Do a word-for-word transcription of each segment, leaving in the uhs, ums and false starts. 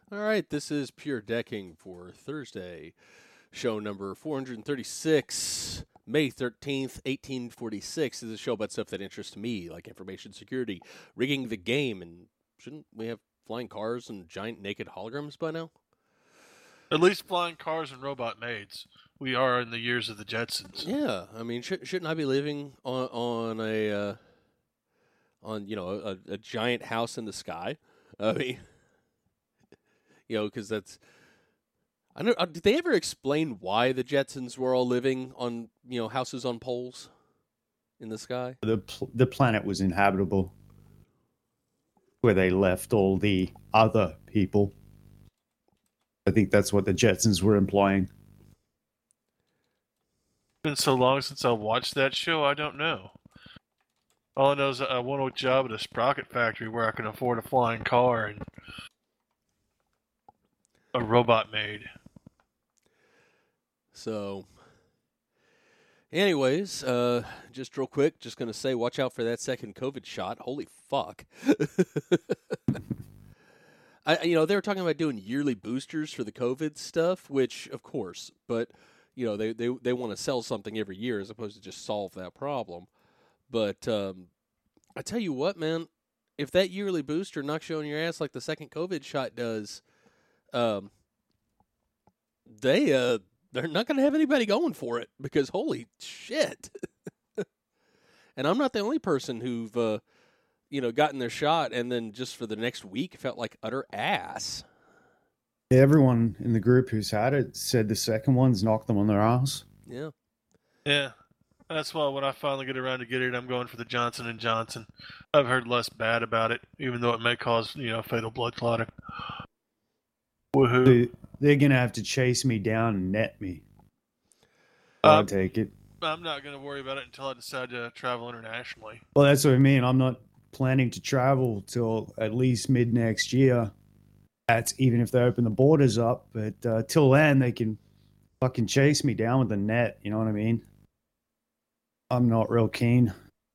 All right, this is Pure Decking for Thursday, show number four thirty-six, May thirteenth, eighteen forty-six. This is a show about stuff that interests me, like information security, rigging the game, and shouldn't we have flying cars and giant naked holograms by now? At least flying cars and robot maids. We are in the years of the Jetsons. Yeah, I mean, should, shouldn't I be living on on a uh, on you know a, a giant house in the sky? I mean, you know, because that's. I don't. uh, Did they ever explain why the Jetsons were all living on you know houses on poles in the sky? The pl- the planet was inhabitable, where they left all the other people. I think that's what the Jetsons were implying. It's been so long since I watched that show, I don't know. All I know is that I want a job at a sprocket factory where I can afford a flying car and a robot maid. So, anyways, uh, just real quick, just gonna say, watch out for that second COVID shot. Holy fuck! I, you know, they were talking about doing yearly boosters for the COVID stuff, which, of course, but you know, they they they want to sell something every year as opposed to just solve that problem. But um, I tell you what, man, if that yearly booster knocks you on your ass like the second COVID shot does, um, they uh. they're not going to have anybody going for it because holy shit. And I'm not the only person who've, uh, you know, gotten their shot and then just for the next week felt like utter ass. Everyone in the group who's had it said the second one's knocked them on their ass. Yeah. Yeah. That's why when I finally get around to get it, I'm going for the Johnson and Johnson. I've heard less bad about it, even though it may cause, you know, fatal blood clotting. Woohoo. They, they're going to have to chase me down and net me. I'll Um, take it. I'm not going to worry about it until I decide to travel internationally. Well, that's what I mean. I'm not planning to travel till at least mid next year. That's even if they open the borders up. But uh, till then, they can fucking chase me down with a net. You know what I mean? I'm not real keen.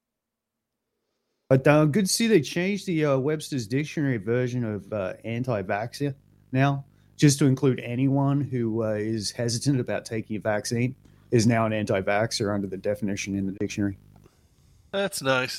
But uh, good to see they changed the uh, Webster's Dictionary version of uh, anti-vaxxer now, just to include anyone who uh, is hesitant about taking a vaccine is now an anti-vaxxer under the definition in the dictionary. That's nice.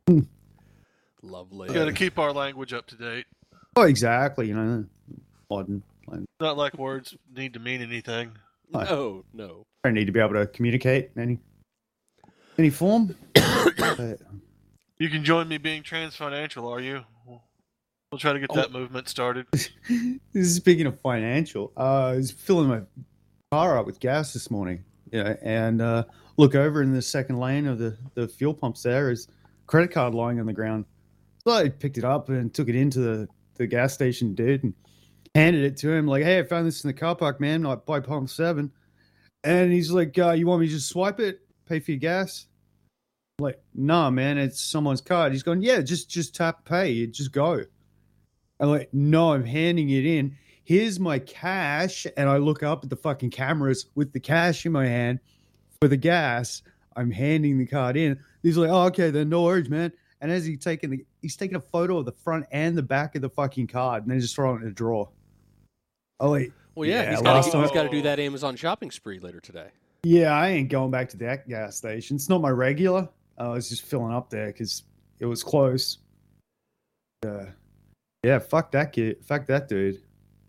Lovely. We got to keep our language up to date. Oh, exactly. You know, modern. Not like words need to mean anything. No, no. I need to be able to communicate in any any form. But, You can join me being trans financial, are you? We'll, we'll try to get that movement started. this is speaking of financial. Uh, I was filling my car up with gas this morning, you know, and uh, look over in the second lane of the, the fuel pumps. There is a credit card lying on the ground. So I picked it up and took it into the, the gas station dude and handed it to him. Like, hey, I found this in the car park, man. Like by pump seven, and he's like, uh, "You want me to just swipe it, pay for your gas?" I'm like, "Nah, man, it's someone's card." He's going, "Yeah, just just tap pay, just go." I'm like, "No, I'm handing it in. Here's my cash." And I look up at the fucking cameras with the cash in my hand for the gas. I'm handing the card in. He's like, "Oh, okay, then no worries, man." And as he's taking the, he's taking a photo of the front and the back of the fucking card, and then just throwing it in a drawer. Oh wait, Well, yeah, Yeah, he's last got time- to do that Amazon shopping spree later today. yeah, I ain't going back to that gas station. It's not my regular. I was just filling up there because it was close. Uh, yeah, fuck that kid. Fuck that dude.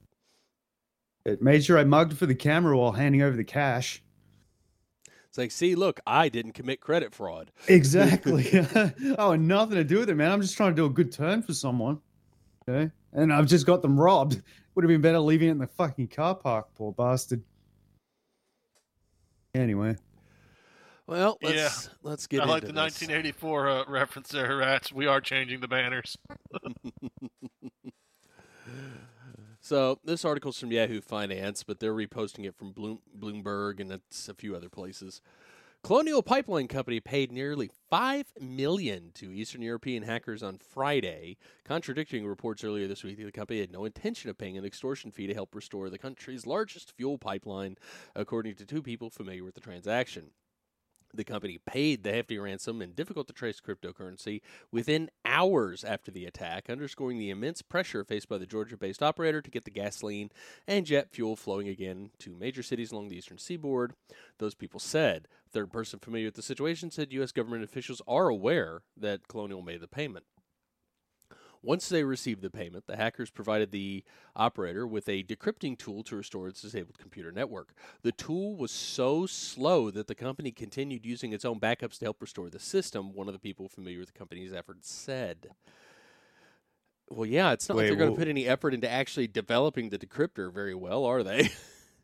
It made sure I mugged for the camera while handing over the cash. It's like, see, look, I didn't commit credit fraud. Exactly. Oh, and nothing to do with it, man. I'm just trying to do a good turn for someone. Okay. And I've just got them robbed. Would have been better leaving it in the fucking car park, poor bastard. Anyway. Well, let's Yeah. let's get I into like the this. nineteen eighty-four uh, reference there, Rats. We are changing the banners. So this article's from Yahoo Finance, but they're reposting it from Bloom, Bloomberg and it's a few other places. Colonial Pipeline Company paid nearly five million dollars to Eastern European hackers on Friday, contradicting reports earlier this week that the company had no intention of paying an extortion fee to help restore the country's largest fuel pipeline, according to two people familiar with the transaction. The company paid the hefty ransom and difficult-to-trace cryptocurrency within hours after the attack, underscoring the immense pressure faced by the Georgia-based operator to get the gasoline and jet fuel flowing again to major cities along the eastern seaboard. Those people said. Third person familiar with the situation said U S government officials are aware that Colonial made the payment. Once they received the payment, the hackers provided the operator with a decrypting tool to restore its disabled computer network. The tool was so slow that the company continued using its own backups to help restore the system, one of the people familiar with the company's efforts said. Well, yeah, it's not Wait, like they're going to well- put any effort into actually developing the decryptor very well, are they?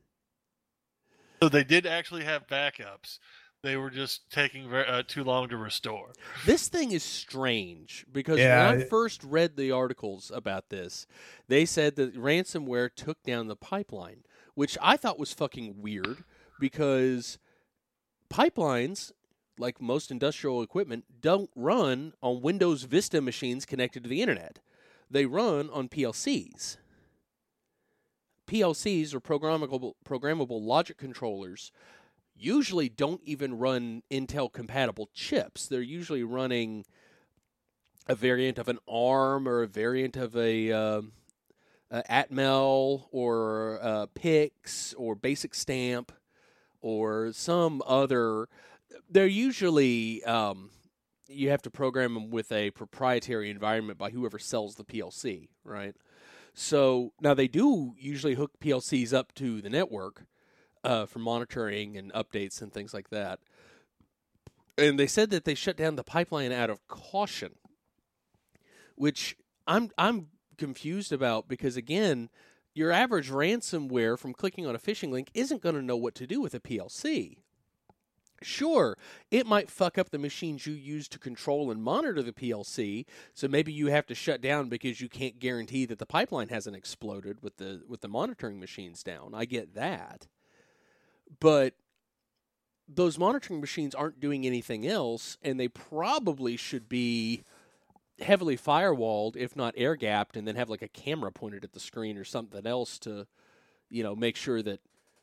So they did actually have backups. They were just taking very, uh, too long to restore. This thing is strange because Yeah, when I it- first read the articles about this, they said that ransomware took down the pipeline, which I thought was fucking weird because pipelines, like most industrial equipment, don't run on Windows Vista machines connected to the internet. They run on P L Cs. P L Cs, or programmable programmable logic controllers, usually don't even run Intel-compatible chips. They're usually running a variant of an ARM or a variant of a, uh, a Atmel or a PIX or Basic Stamp or some other. They're usually um, you have to program them with a proprietary environment by whoever sells the P L C, right? So now they do usually hook P L Cs up to the network uh, for monitoring and updates and things like that. And they said that they shut down the pipeline out of caution, which I'm I'm confused about because, again, your average ransomware from clicking on a phishing link isn't going to know what to do with a P L C. Sure, it might fuck up the machines you use to control and monitor the P L C, so maybe you have to shut down because you can't guarantee that the pipeline hasn't exploded with the with the monitoring machines down. I get that. But those monitoring machines aren't doing anything else, and they probably should be heavily firewalled, if not air-gapped, and then have like a camera pointed at the screen or something else to, you know, make sure that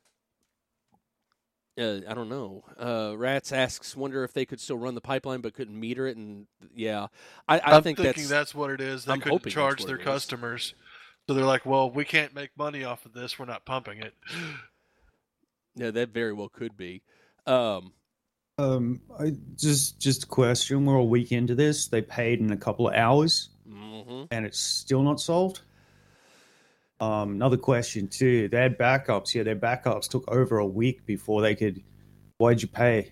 Uh, I don't know. Uh, Rats asks, wonder if they could still run the pipeline but couldn't meter it. And yeah, I, I I'm think thinking that's, that's what it is. They I'm couldn't hoping that's charge what their it is. customers. So they're like, well, we can't make money off of this. We're not pumping it. yeah, that very well could be. Um, Um, I just just a question. We're a week into this. They paid in a couple of hours, mhm. and it's still not solved. Um, another question too. They had backups. Yeah, their backups took over a week before they could. Why'd you pay?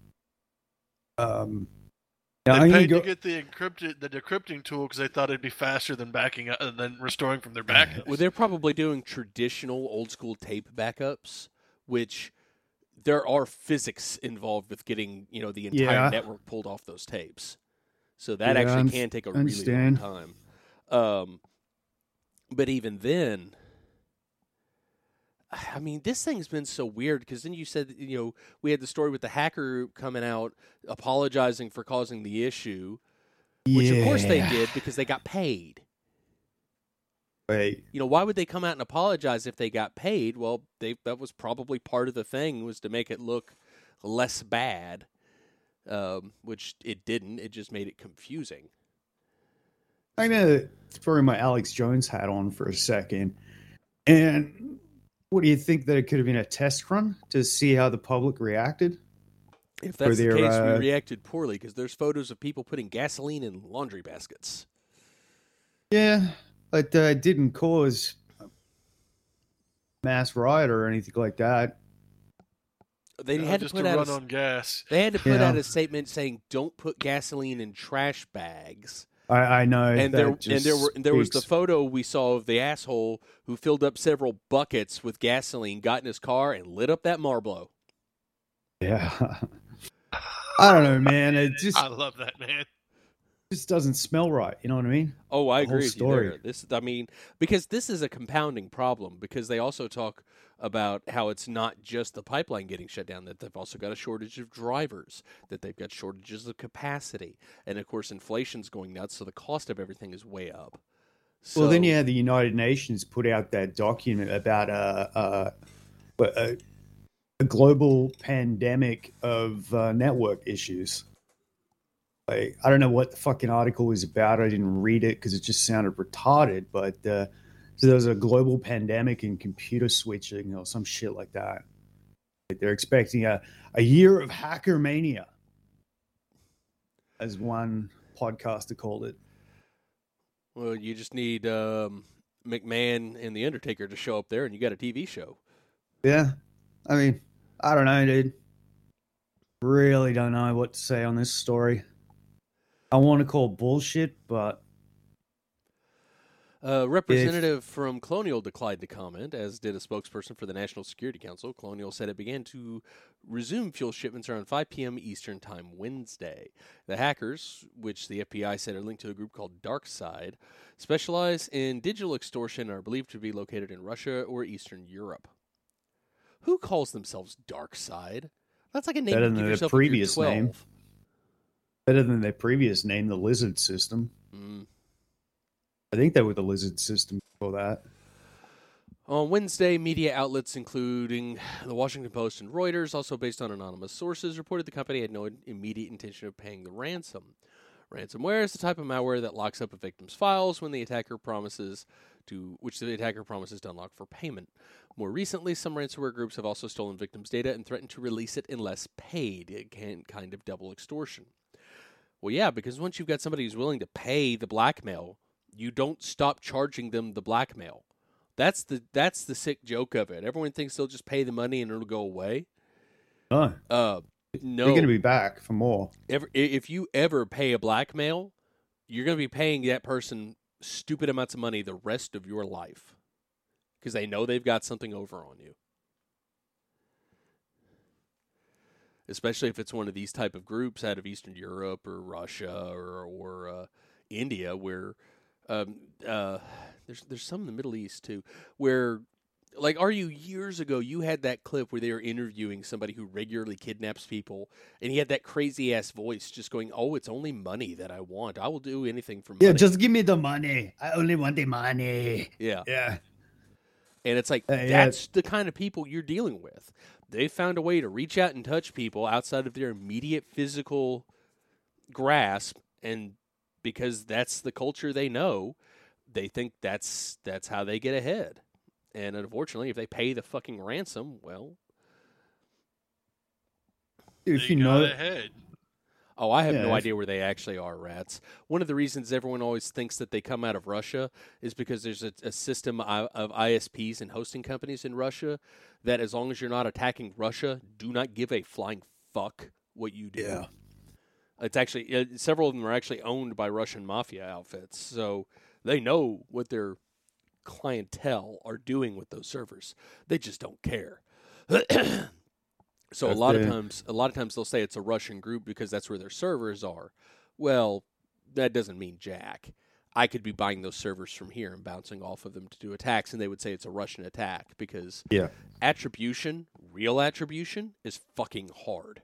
Um, now, They I'm gonna paid go- to get the encrypted, the decrypting tool because they thought it'd be faster than backing up, than restoring from their backups. Well, they're probably doing traditional old school tape backups, which there are physics involved with getting, you know, the entire Yeah. network pulled off those tapes. So that Yeah, I actually un- can take a really long understand. time. Um, but even then, I mean, this thing's been so weird because then you said, you know, we had the story with the hacker coming out apologizing for causing the issue, which of course they Yeah. did because they got paid. Wait, You know, why would they come out and apologize if they got paid? Well, they that was probably part of the thing, was to make it look less bad, um, which it didn't. It just made it confusing. I'm gonna throw my Alex Jones hat on for a second. And what do you think that it could have been a test run to see how the public reacted? If that's the their, case, we uh, reacted poorly because there's photos of people putting gasoline in laundry baskets. Yeah, but uh, it didn't cause a mass riot or anything like that. They Uh, had to just put to out run a, on gas. they had to put Yeah. out a statement saying, "Don't put gasoline in trash bags." I, I know, And that there, and just there were, and there was the speaks- photo we saw of the asshole who filled up several buckets with gasoline, got in his car, and lit up that Marlboro. Yeah, I don't know, man. It just I love that, man. just doesn't smell right. You know what I mean? Oh, I The whole agree with you story. there. This, I mean, because this is a compounding problem. Because they also talk about how it's not just the pipeline getting shut down; that they've also got a shortage of drivers, that they've got shortages of capacity, and of course, inflation's going nuts, so the cost of everything is way up. So, Well, then you had the United Nations put out that document about uh, uh, what, uh a global pandemic of uh, network issues. Like, I don't know what the fucking article was about. I didn't read it because it just sounded retarded. But uh, so there's a global pandemic in computer switching or some shit like that. Like, they're expecting a, a year of hacker mania, as one podcaster called it. Well, you just need um, McMahon and The Undertaker to show up there, and you got a T V show. Yeah. I mean, I don't know, dude. Really don't know what to say on this story. I want to call bullshit, but... A representative if... from Colonial declined to comment, as did a spokesperson for the National Security Council. Colonial said it began to resume fuel shipments around five p.m. Eastern Time Wednesday. The hackers, which the F B I said are linked to a group called DarkSide, specialize in digital extortion and are believed to be located in Russia or Eastern Europe. Who calls themselves DarkSide? That's like a name Better you than give their yourself previous if you're twelve. name. Better than their previous name, the Lizard System. Mm. I think they were the Lizard System before that. On Wednesday, media outlets including the Washington Post and Reuters, also based on anonymous sources, reported the company had no immediate intention of paying the ransom. Ransomware is the type of malware that locks up a victim's files when the attacker promises to, which the attacker promises to unlock for payment. More recently, some ransomware groups have also stolen victims' data and threatened to release it unless paid. It can kind of double extortion. Well, yeah, because once you've got somebody who's willing to pay the blackmail, you don't stop charging them the blackmail. That's the that's the sick joke of it. Everyone thinks they'll just pay the money and it'll go away. No. Uh, no. You're going to be back for more. Ever, if you ever pay a blackmail, you're going to be paying that person stupid amounts of money the rest of your life because they know they've got something over on you. Especially if it's one of these type of groups out of Eastern Europe or Russia or or uh, India, where um, uh, there's there's some in the Middle East too, where like are you years ago you had that clip where they were interviewing somebody who regularly kidnaps people, and he had that crazy ass voice just going, "Oh, it's only money that I want. I will do anything for money. Yeah, just give me the money. I only want the money." Yeah, yeah. And it's like, uh, yeah. that's the kind of people you're dealing with. They found a way to reach out and touch people outside of their immediate physical grasp, and because that's the culture they know, they think that's that's how they get ahead. And unfortunately, if they pay the fucking ransom, well, if they you got know ahead. Oh, I have Yeah, no if- idea where they actually are, rats. One of the reasons everyone always thinks that they come out of Russia is because there's a, a system of I S Ps and hosting companies in Russia that, as long as you're not attacking Russia, do not give a flying fuck what you do. Yeah. It's actually, uh, several of them are actually owned by Russian mafia outfits, so they know what their clientele are doing with those servers. They just don't care. So That's a lot of the- times, a lot of times they'll say it's a Russian group because that's where their servers are. Well, that doesn't mean jack. I could be buying those servers from here and bouncing off of them to do attacks, and they would say it's a Russian attack because Yeah. attribution, real attribution, is fucking hard.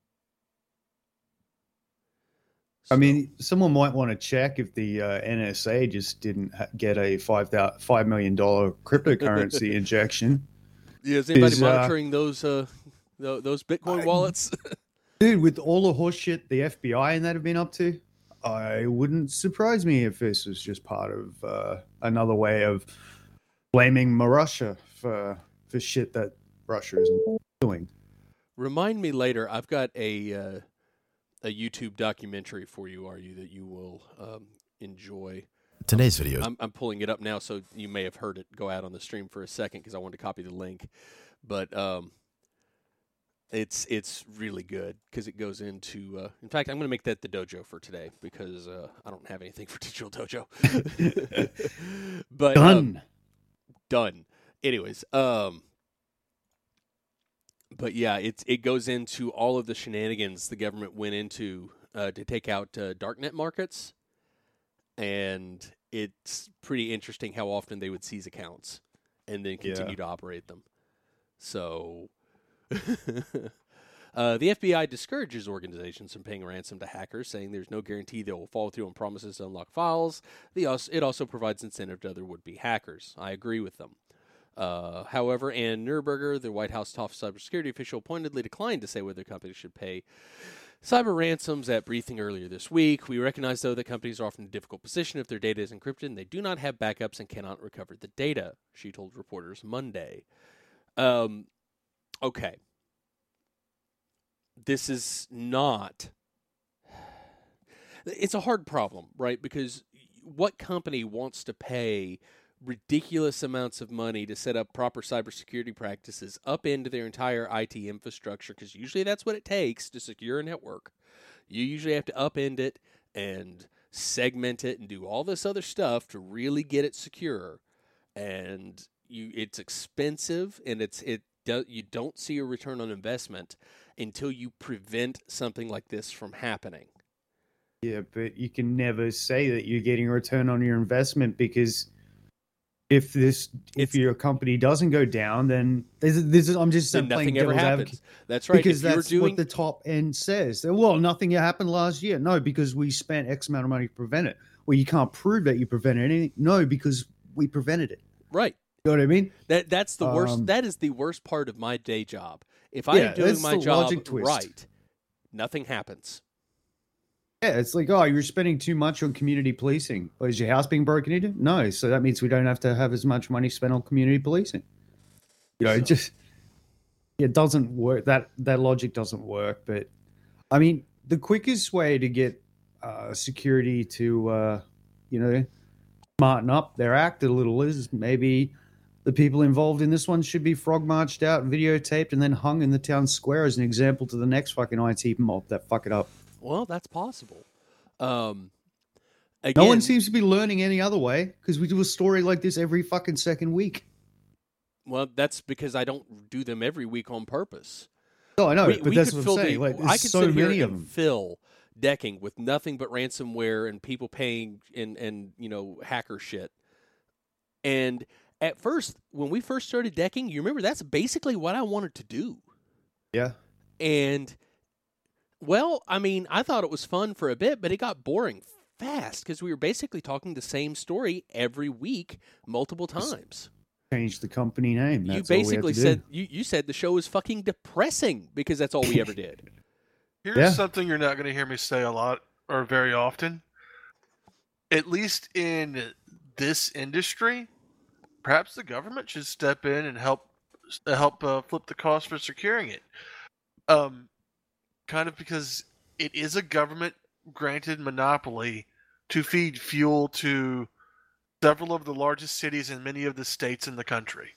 I So- mean, someone might want to check if the uh, N S A just didn't ha- get a five thousand five million dollar cryptocurrency injection. yeah, is anybody is, uh, monitoring those uh, th- those Bitcoin I- wallets? Dude, with all the horse shit the F B I and that have been up to, I wouldn't surprise me if this was just part of uh, another way of blaming Russia for for shit that Russia isn't doing. Remind me later. I've got a uh, a YouTube documentary for you, are you, that you will um, enjoy. Today's video is I'm, I'm pulling it up now, so you may have heard it go out on the stream for a second because I wanted to copy the link. But um, it's it's really good because it goes into. Uh, in fact, I'm going to make that the dojo for today because uh, I don't have anything for Digital Dojo. But um, Done. done. Anyways, um, but yeah, it's it goes into all of the shenanigans the government went into uh, to take out uh, darknet markets, and it's pretty interesting how often they would seize accounts and then continue Yeah. to operate them. So, uh, the F B I discourages organizations from paying ransom to hackers, saying there's no guarantee they will follow through on promises to unlock files. The also, it also provides incentive to other would-be hackers. I agree with them. Uh, however, Ann Neuberger, the White House top cybersecurity official, pointedly declined to say whether companies should pay cyber ransoms at briefing earlier this week. We recognize, though, that companies are often in a difficult position if their data is encrypted and they do not have backups and cannot recover the data, she told reporters Monday. Um, okay. This is not... It's a hard problem, right? Because what company wants to pay ridiculous amounts of money to set up proper cybersecurity practices up into their entire I T infrastructure? Because usually that's what it takes to secure a network. You usually have to upend it and segment it and do all this other stuff to really get it secure. And you, it's expensive, and it's it. Do, you don't see a return on investment until you prevent something like this from happening. Yeah, but you can never say that you're getting a return on your investment, because if this if It's, your company doesn't go down, then this is, this is I'm just then playing nothing ever devil's happens. advocate. That's right. Because if you're that's doing, what the top end says. Well, nothing happened last year. No, because we spent X amount of money to prevent it. Well, you can't prove that you prevented anything. No, because we prevented it. right. You know what I mean? That that's the worst. Um, that is the worst part of my day job. If I Yeah, am doing that's my the job logic twist. right, nothing happens. Yeah, it's like, oh, you're spending too much on community policing. Or is your house being broken into? No, so that means we don't have to have as much money spent on community policing. You know, So- it just it doesn't work. That that logic doesn't work. But I mean, the quickest way to get uh, security to uh, you know smarten up their act a little is maybe the people involved in this one should be frog marched out, videotaped, and then hung in the town square as an example to the next fucking I T mob that fuck it up. Well, that's possible. Um, again, No one seems to be learning any other way, because we do a story like this every fucking second week. well, that's because I don't do them every week on purpose. No, I know, We- but we that's could what fill I'm saying. the- Like, I there's could so sit here many of and them. fill decking with nothing but ransomware and people paying and and you know hacker shit. And at first, when we first started decking, you remember that's basically what I wanted to do. Yeah. And well, I mean, I thought it was fun for a bit, but it got boring fast because we were basically talking the same story every week, multiple times. Change the company name. You That's all we have basically to do. said you, you said the show was fucking depressing because that's all we ever did. Here's Yeah. something you're not going to hear me say a lot or very often. At least in this industry, perhaps the government should step in and help help uh, flip the cost for securing it. Um, kind of because it is a government granted monopoly to feed fuel to several of the largest cities in many of the states in the country.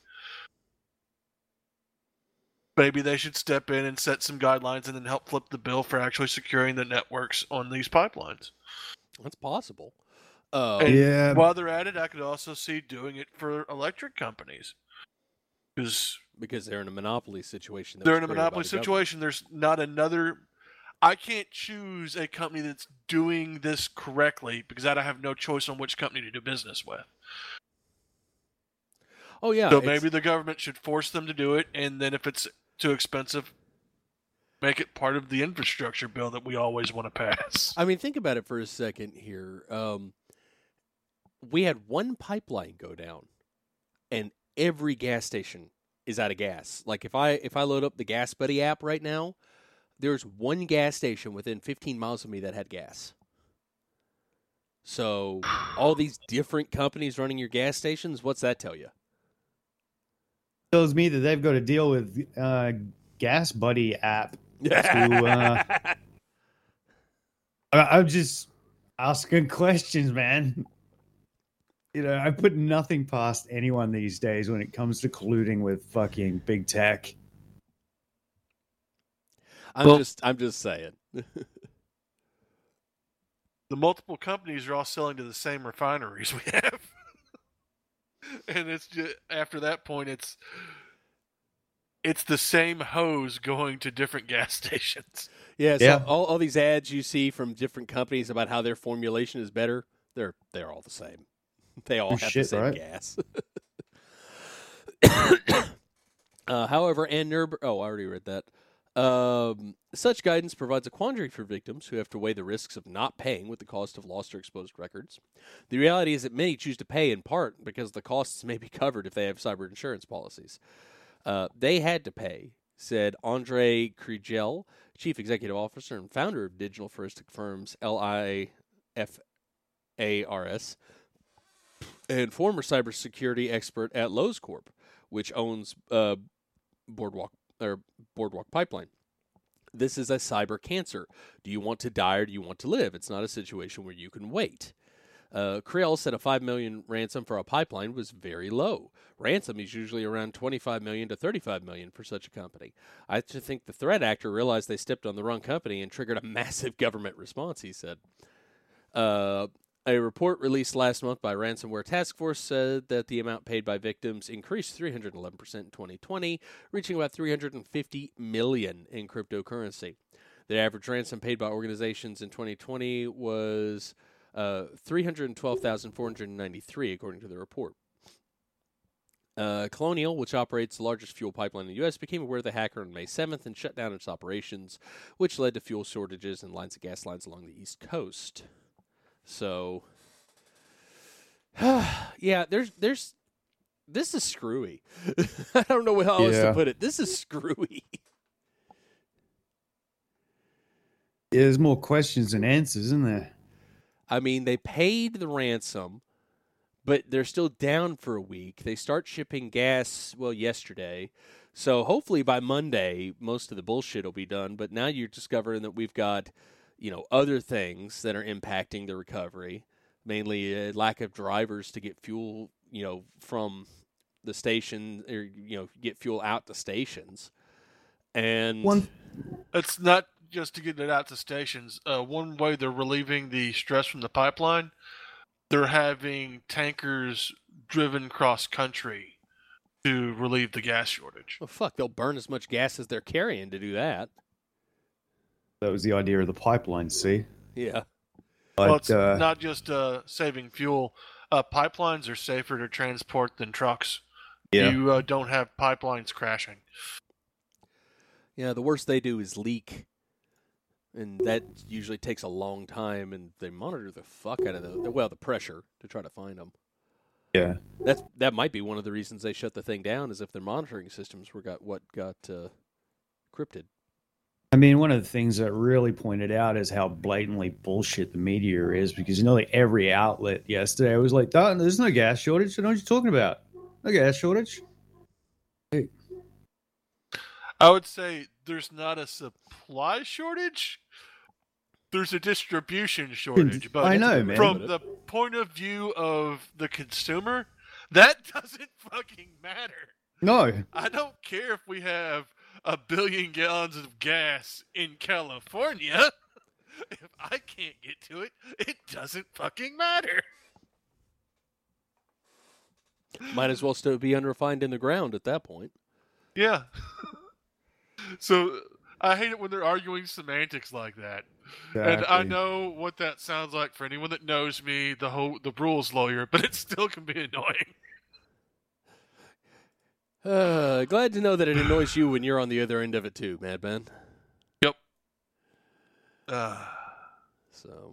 Maybe they should step in and set some guidelines and then help flip the bill for actually securing the networks on these pipelines. That's possible. Uh, And Yeah. while they're at it, I could also see doing it for electric companies. Because because they're in a monopoly situation. that they're was in a created by monopoly the government. situation. There's not another. I can't choose a company that's doing this correctly because I have no choice on which company to do business with. Oh yeah. so it's- maybe the government should force them to do it, and then if it's too expensive, make it part of the infrastructure bill that we always want to pass. I mean, think about it for a second here. Um, we had one pipeline go down, and every gas station is out of gas. Like if I if I load up the Gas Buddy app right now, there's one gas station within fifteen miles of me that had gas. So all these different companies running your gas stations, what's that tell you? Tells me that they've got to deal with uh, Gas Buddy app. To, uh, I- I'm just asking questions, man. You know, I put nothing past anyone these days when it comes to colluding with fucking big tech. I'm Well- just I'm just saying. The multiple companies are all selling to the same refineries we have. And it's just, after that point, it's it's the same hose going to different gas stations. Yeah, so Yeah. all, all these ads you see from different companies about how their formulation is better, they're they're all the same. They all Oh, have the shit, same right? gas. uh, however, Ann Neuber oh, I already read that. Um, such guidance provides a quandary for victims who have to weigh the risks of not paying with the cost of lost or exposed records. The reality is that many choose to pay in part because the costs may be covered if they have cyber insurance policies. Uh, they had to pay, said Andre Kriegel, Chief Executive Officer and founder of digital forensic firms L I F A R S, and former cybersecurity expert at Lowe's Corp, which owns uh, Boardwalk or Boardwalk Pipeline. This is a cyber cancer. Do you want to die or do you want to live? It's not a situation where you can wait. Uh, Creel said a five million dollars ransom for a pipeline was very low. Ransom is usually around twenty-five million dollars to thirty-five million dollars for such a company. I just think the threat actor realized they stepped on the wrong company and triggered a massive government response, he said. Uh, a report released last month by Ransomware Task Force said that the amount paid by victims increased three hundred eleven percent in twenty twenty, reaching about three hundred fifty million dollars in cryptocurrency. The average ransom paid by organizations in twenty twenty was uh, three hundred twelve thousand four hundred ninety-three, according to the report. Uh, Colonial, which operates the largest fuel pipeline in the U S, became aware of the hacker on May seventh and shut down its operations, which led to fuel shortages and lines of gas lines along the East Coast. So, yeah, there's, there's, this is screwy. I don't know how else Yeah. to put it. This is screwy. There's more questions than answers, isn't there? I mean, they paid the ransom, but they're still down for a week. They start shipping gas, well, yesterday. So hopefully by Monday, most of the bullshit will be done. But now you're discovering that we've got, you know, other things that are impacting the recovery, mainly a lack of drivers to get fuel, you know, from the station, or, you know, get fuel out to stations. And One, It's not just to get it out to stations. Uh, one way they're relieving the stress from the pipeline, they're having tankers driven cross country to relieve the gas shortage. well, fuck, they'll burn as much gas as they're carrying to do that. that was the idea of the pipeline, see? Yeah. But, well, it's uh, not just uh, saving fuel. Uh, pipelines are safer to transport than trucks. Yeah. You uh, don't have pipelines crashing. Yeah, the worst they do is leak. And that usually takes a long time, and they monitor the fuck out of the, well, the pressure to try to find them. yeah. That's that might be one of the reasons they shut the thing down, is if their monitoring systems were got what got uh, encrypted. I mean, one of the things that really pointed out is how blatantly bullshit the media is, because, you know, like every outlet yesterday was like, "Oh, there's no gas shortage. I know what you're talking about. No gas shortage." I would say there's not a supply shortage. There's a distribution shortage. But I know, man. from the point of view of the consumer, that doesn't fucking matter. No. I don't care if we have a billion gallons of gas in California. If I can't get to it, it doesn't fucking matter. Might as well still be unrefined in the ground at that point. Yeah. So I hate it when they're arguing semantics like that. And I Exactly. know what that sounds like for anyone that knows me, the whole the rules lawyer, but it still can be annoying. Uh, glad to know that it annoys you when you're on the other end of it too, Madman. Yep. Uh, So,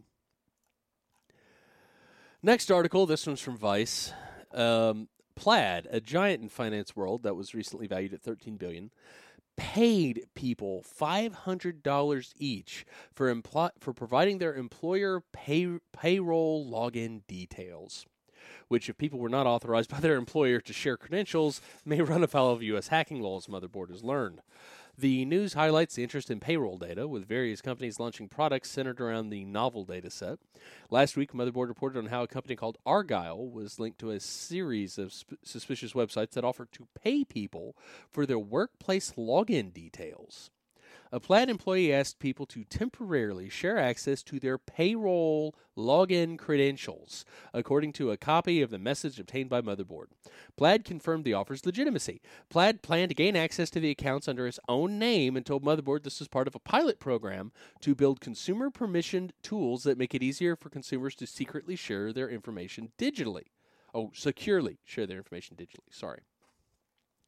next article. This one's from Vice. Um, Plaid, a giant in finance world that was recently valued at thirteen billion dollars, paid people five hundred dollars each for impl- for providing their employer pay- payroll login details, which, if people were not authorized by their employer to share credentials, may run afoul of U S hacking laws, Motherboard has learned. The news highlights the interest in payroll data, with various companies launching products centered around the novel data set. Last week, Motherboard reported on how a company called Argyle was linked to a series of sp- suspicious websites that offered to pay people for their workplace login details. A Plaid employee asked people to temporarily share access to their payroll login credentials, according to a copy of the message obtained by Motherboard. Plaid confirmed the offer's legitimacy. Plaid planned to gain access to the accounts under his own name and told Motherboard this was part of a pilot program to build consumer permissioned tools that make it easier for consumers to secretly share their information digitally. Oh, securely share their information digitally. Sorry.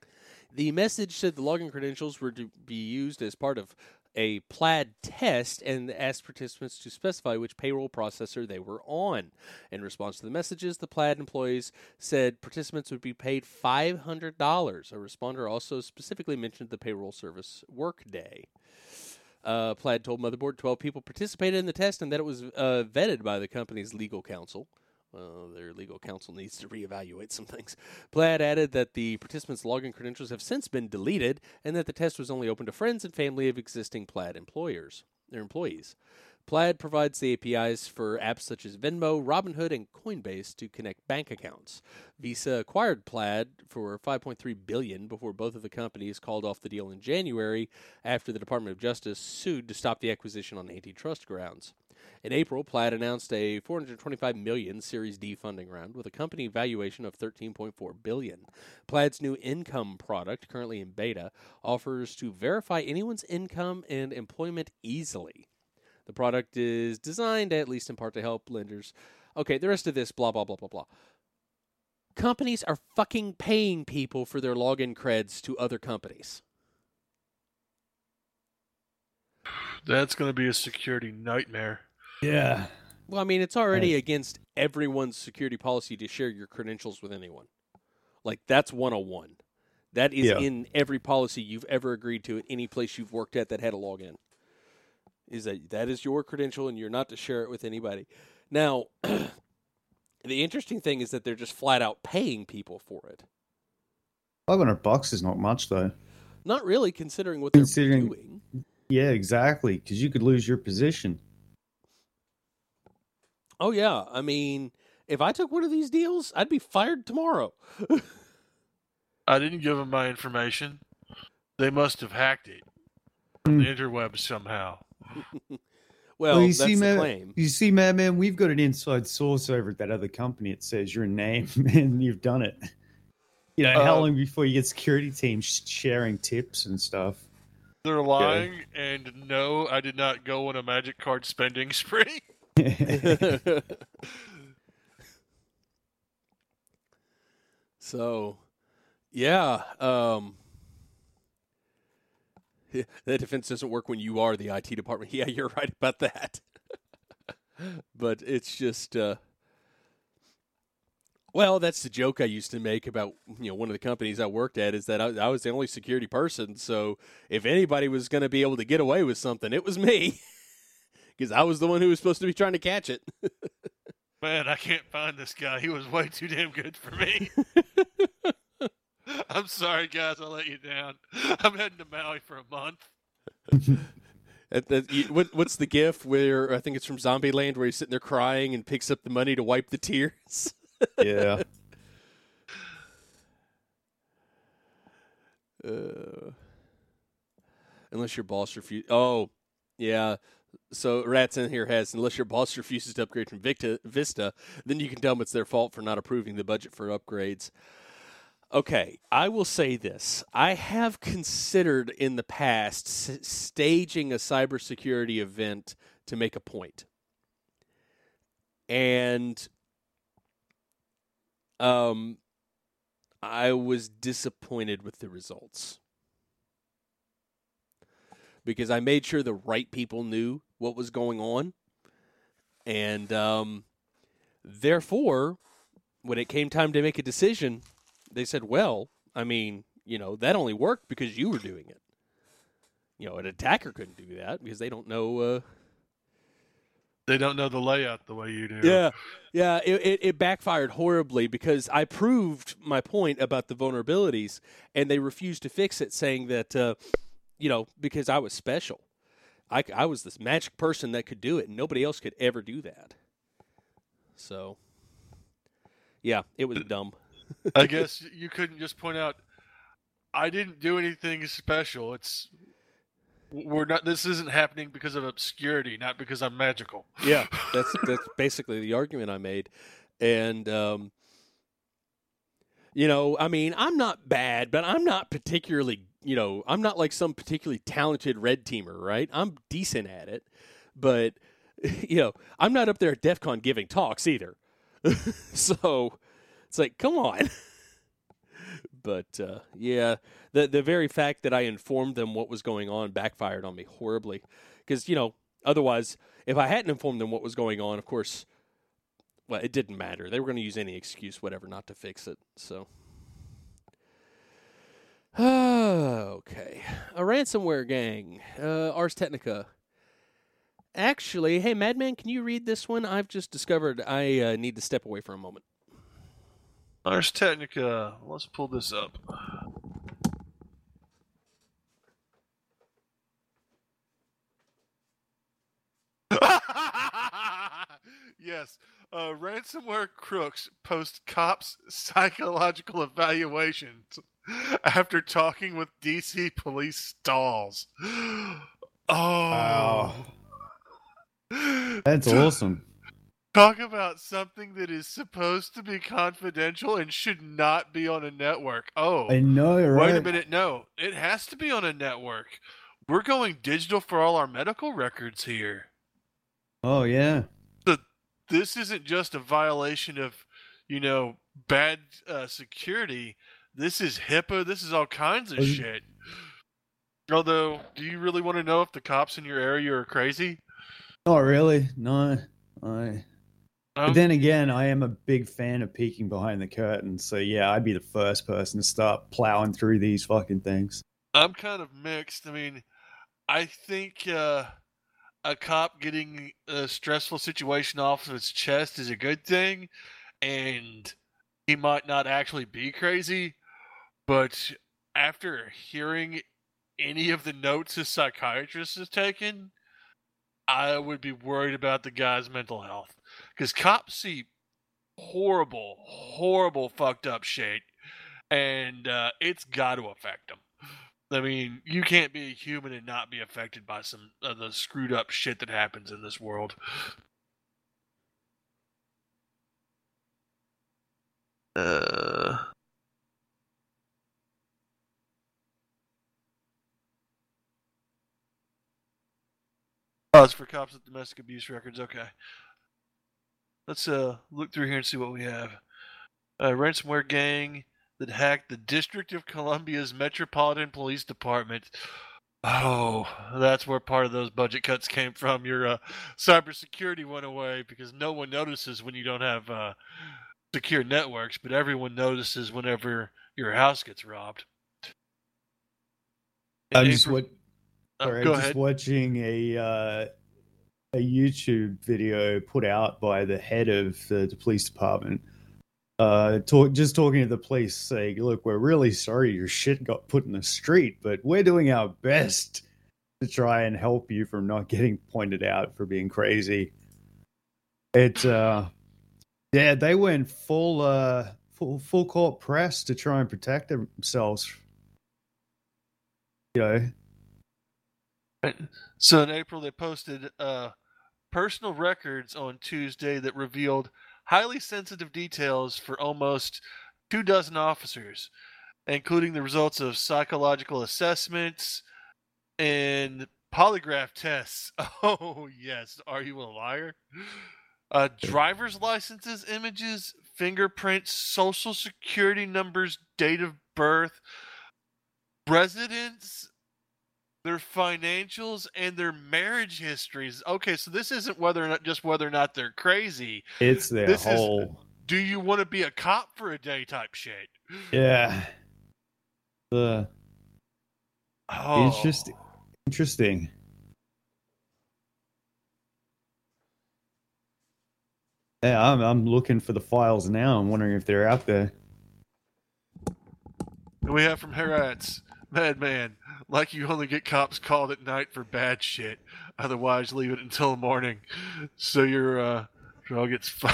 The message said the login credentials were to be used as part of a Plaid test and asked participants to specify which payroll processor they were on. In response to the messages, the Plaid employees said participants would be paid five hundred dollars. A responder also specifically mentioned the payroll service Workday. Uh, Plaid told Motherboard twelve people participated in the test and that it was uh, vetted by the company's legal counsel. Well, their legal counsel needs to reevaluate some things. Plaid added that the participants' login credentials have since been deleted and that the test was only open to friends and family of existing Plaid employers, their employees. Plaid provides the A P Is for apps such as Venmo, Robinhood, and Coinbase to connect bank accounts. Visa acquired Plaid for five point three billion dollars before both of the companies called off the deal in January after the Department of Justice sued to stop the acquisition on antitrust grounds. In April, Plaid announced a four hundred twenty-five million dollars Series D funding round with a company valuation of thirteen point four billion dollars. Plaid's new income product, currently in beta, offers to verify anyone's income and employment easily. The product is designed, at least in part, to help lenders. Okay, the rest of this, blah, blah, blah, blah, blah. Companies are fucking paying people for their login creds to other companies. That's going to be a security nightmare. Yeah. Well, I mean, it's already against everyone's security policy to share your credentials with anyone. Like, that's one oh one. That is Yeah. in every policy you've ever agreed to at any place you've worked at that had a login. Is that that is your credential and you're not to share it with anybody. Now, the interesting thing is that they're just flat out paying people for it. five hundred bucks is not much, though. Not really, considering what they're Considering- doing. Yeah, exactly. Because you could lose your position. Oh, yeah. I mean, if I took one of these deals, I'd be fired tomorrow. I didn't give them my information. They must have hacked it from the Hmm. interwebs somehow. Well, you that's see, the man, claim. You see, Madman, we've got an inside source over at that other company. It says your name and you've done it. You know, how Uh, long before you get security teams sharing tips and stuff? They're lying, and no, I did not go on a magic card spending spree. So, yeah. Um, that defense doesn't work when you are the I T department. Yeah, you're right about that. But it's just, uh, well, that's the joke I used to make about, you know, one of the companies I worked at is that I, I was the only security person. So if anybody was going to be able to get away with something, it was me. Because I was the one who was supposed to be trying to catch it. Man, I can't find this guy. He was way too damn good for me. I'm sorry, guys. I'll let you down. I'm heading to Maui for a month. At the, you, what, what's the gif where I think it's from Zombieland where he's sitting there crying and picks up the money to wipe the tears? Yeah. Uh, unless your boss refuses. Oh, yeah. So Rats in here has, unless your boss refuses to upgrade from Victa, Vista, then you can tell them it's their fault for not approving the budget for upgrades. Okay, I will say this. I have considered in the past s- staging a cybersecurity event to make a point. And um, I was disappointed with the results. Because I made sure the right people knew what was going on. And um, therefore, when it came time to make a decision, they said, well, I mean, you know, that only worked because you were doing it. You know, an attacker couldn't do that because they don't know. Uh... They don't know the layout the way you do. Yeah, yeah, it, it, it backfired horribly because I proved my point about the vulnerabilities, and they refused to fix it, saying that, uh, you know, because I was special. I, I was this magic person that could do it, and nobody else could ever do that. So, yeah, it was dumb. I guess you couldn't just point out, I didn't do anything special. It's we're not. This isn't happening because of obscurity, not because I'm magical. Yeah, that's that's basically the argument I made, and um, you know, I mean, I'm not bad, but I'm not particularly, you know, I'm not like some particularly talented red teamer, right? I'm decent at it, but you know, I'm not up there at DEF CON giving talks either. So it's like, come on. But uh, yeah, the the very fact that I informed them what was going on backfired on me horribly, because you know otherwise, if I hadn't informed them what was going on, of course, well, it didn't matter. They were going to use any excuse, whatever, not to fix it. So. Okay. A ransomware gang. Uh, Ars Technica. Actually, hey, Madman, can you read this one? I've just discovered I uh, need to step away for a moment. Ars Technica. Let's pull this up. Yes. Uh, ransomware crooks post cops' psychological evaluations after talking with D C police stalls. Oh. Wow. That's awesome. Talk about something that is supposed to be confidential and should not be on a network. Oh. I know, right? Wait a minute. No, it has to be on a network. We're going digital for all our medical records here. Oh, yeah. The, this isn't just a violation of, you know, bad uh, security. This is HIPAA. This is all kinds of Oh, shit. Although, do you really want to know if the cops in your area are crazy? Not really. No. I... Um, But then again, I am a big fan of peeking behind the curtain. So, yeah, I'd be the first person to start plowing through these fucking things. I'm kind of mixed. I mean, I think uh, a cop getting a stressful situation off of his chest is a good thing, and he might not actually be crazy, but after hearing any of the notes his psychiatrist has taken, I would be worried about the guy's mental health. Because cops see horrible, horrible fucked up shit, and uh, it's got to affect them. I mean, you can't be a human and not be affected by some of the screwed up shit that happens in this world. Uh... Oh, it's for cops with domestic abuse records. Okay. Let's uh look through here and see what we have. A ransomware gang that hacked the District of Columbia's Metropolitan Police Department. Oh, that's where part of those budget cuts came from. Your uh, cybersecurity went away because no one notices when you don't have uh, secure networks, but everyone notices whenever your house gets robbed. I'm In just April- what. uh, Sorry, go I'm just ahead. watching a uh, a YouTube video put out by the head of the, the police department. Uh, talk, just talking to the police, saying, "Look, we're really sorry your shit got put in the street, but we're doing our best to try and help you from not getting pointed out for being crazy." It, uh, yeah, they went full, uh, full, full court press to try and protect themselves. You know. Right. So in April, they posted uh, personal records on Tuesday that revealed highly sensitive details for almost two dozen officers, including the results of psychological assessments and polygraph tests. Oh, yes. Are you a liar? Uh, driver's licenses, images, fingerprints, social security numbers, date of birth, residence, their financials, and their marriage histories. Okay, so this isn't whether or not just whether or not they're crazy. It's their This is- whole, Do you want to be a cop for a day type shit? yeah. The Oh, interesting, interesting. Yeah, I'm I'm looking for the files now. I'm wondering if they're out there. And we have from Heratz, Madman, like you only get cops called at night for bad shit. Otherwise, leave it until the morning. So your uh, dog gets fired.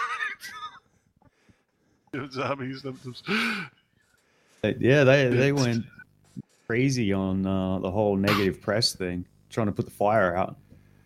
Zombie symptoms. They- Yeah, they they went crazy on uh, the whole negative press thing, trying to put the fire out.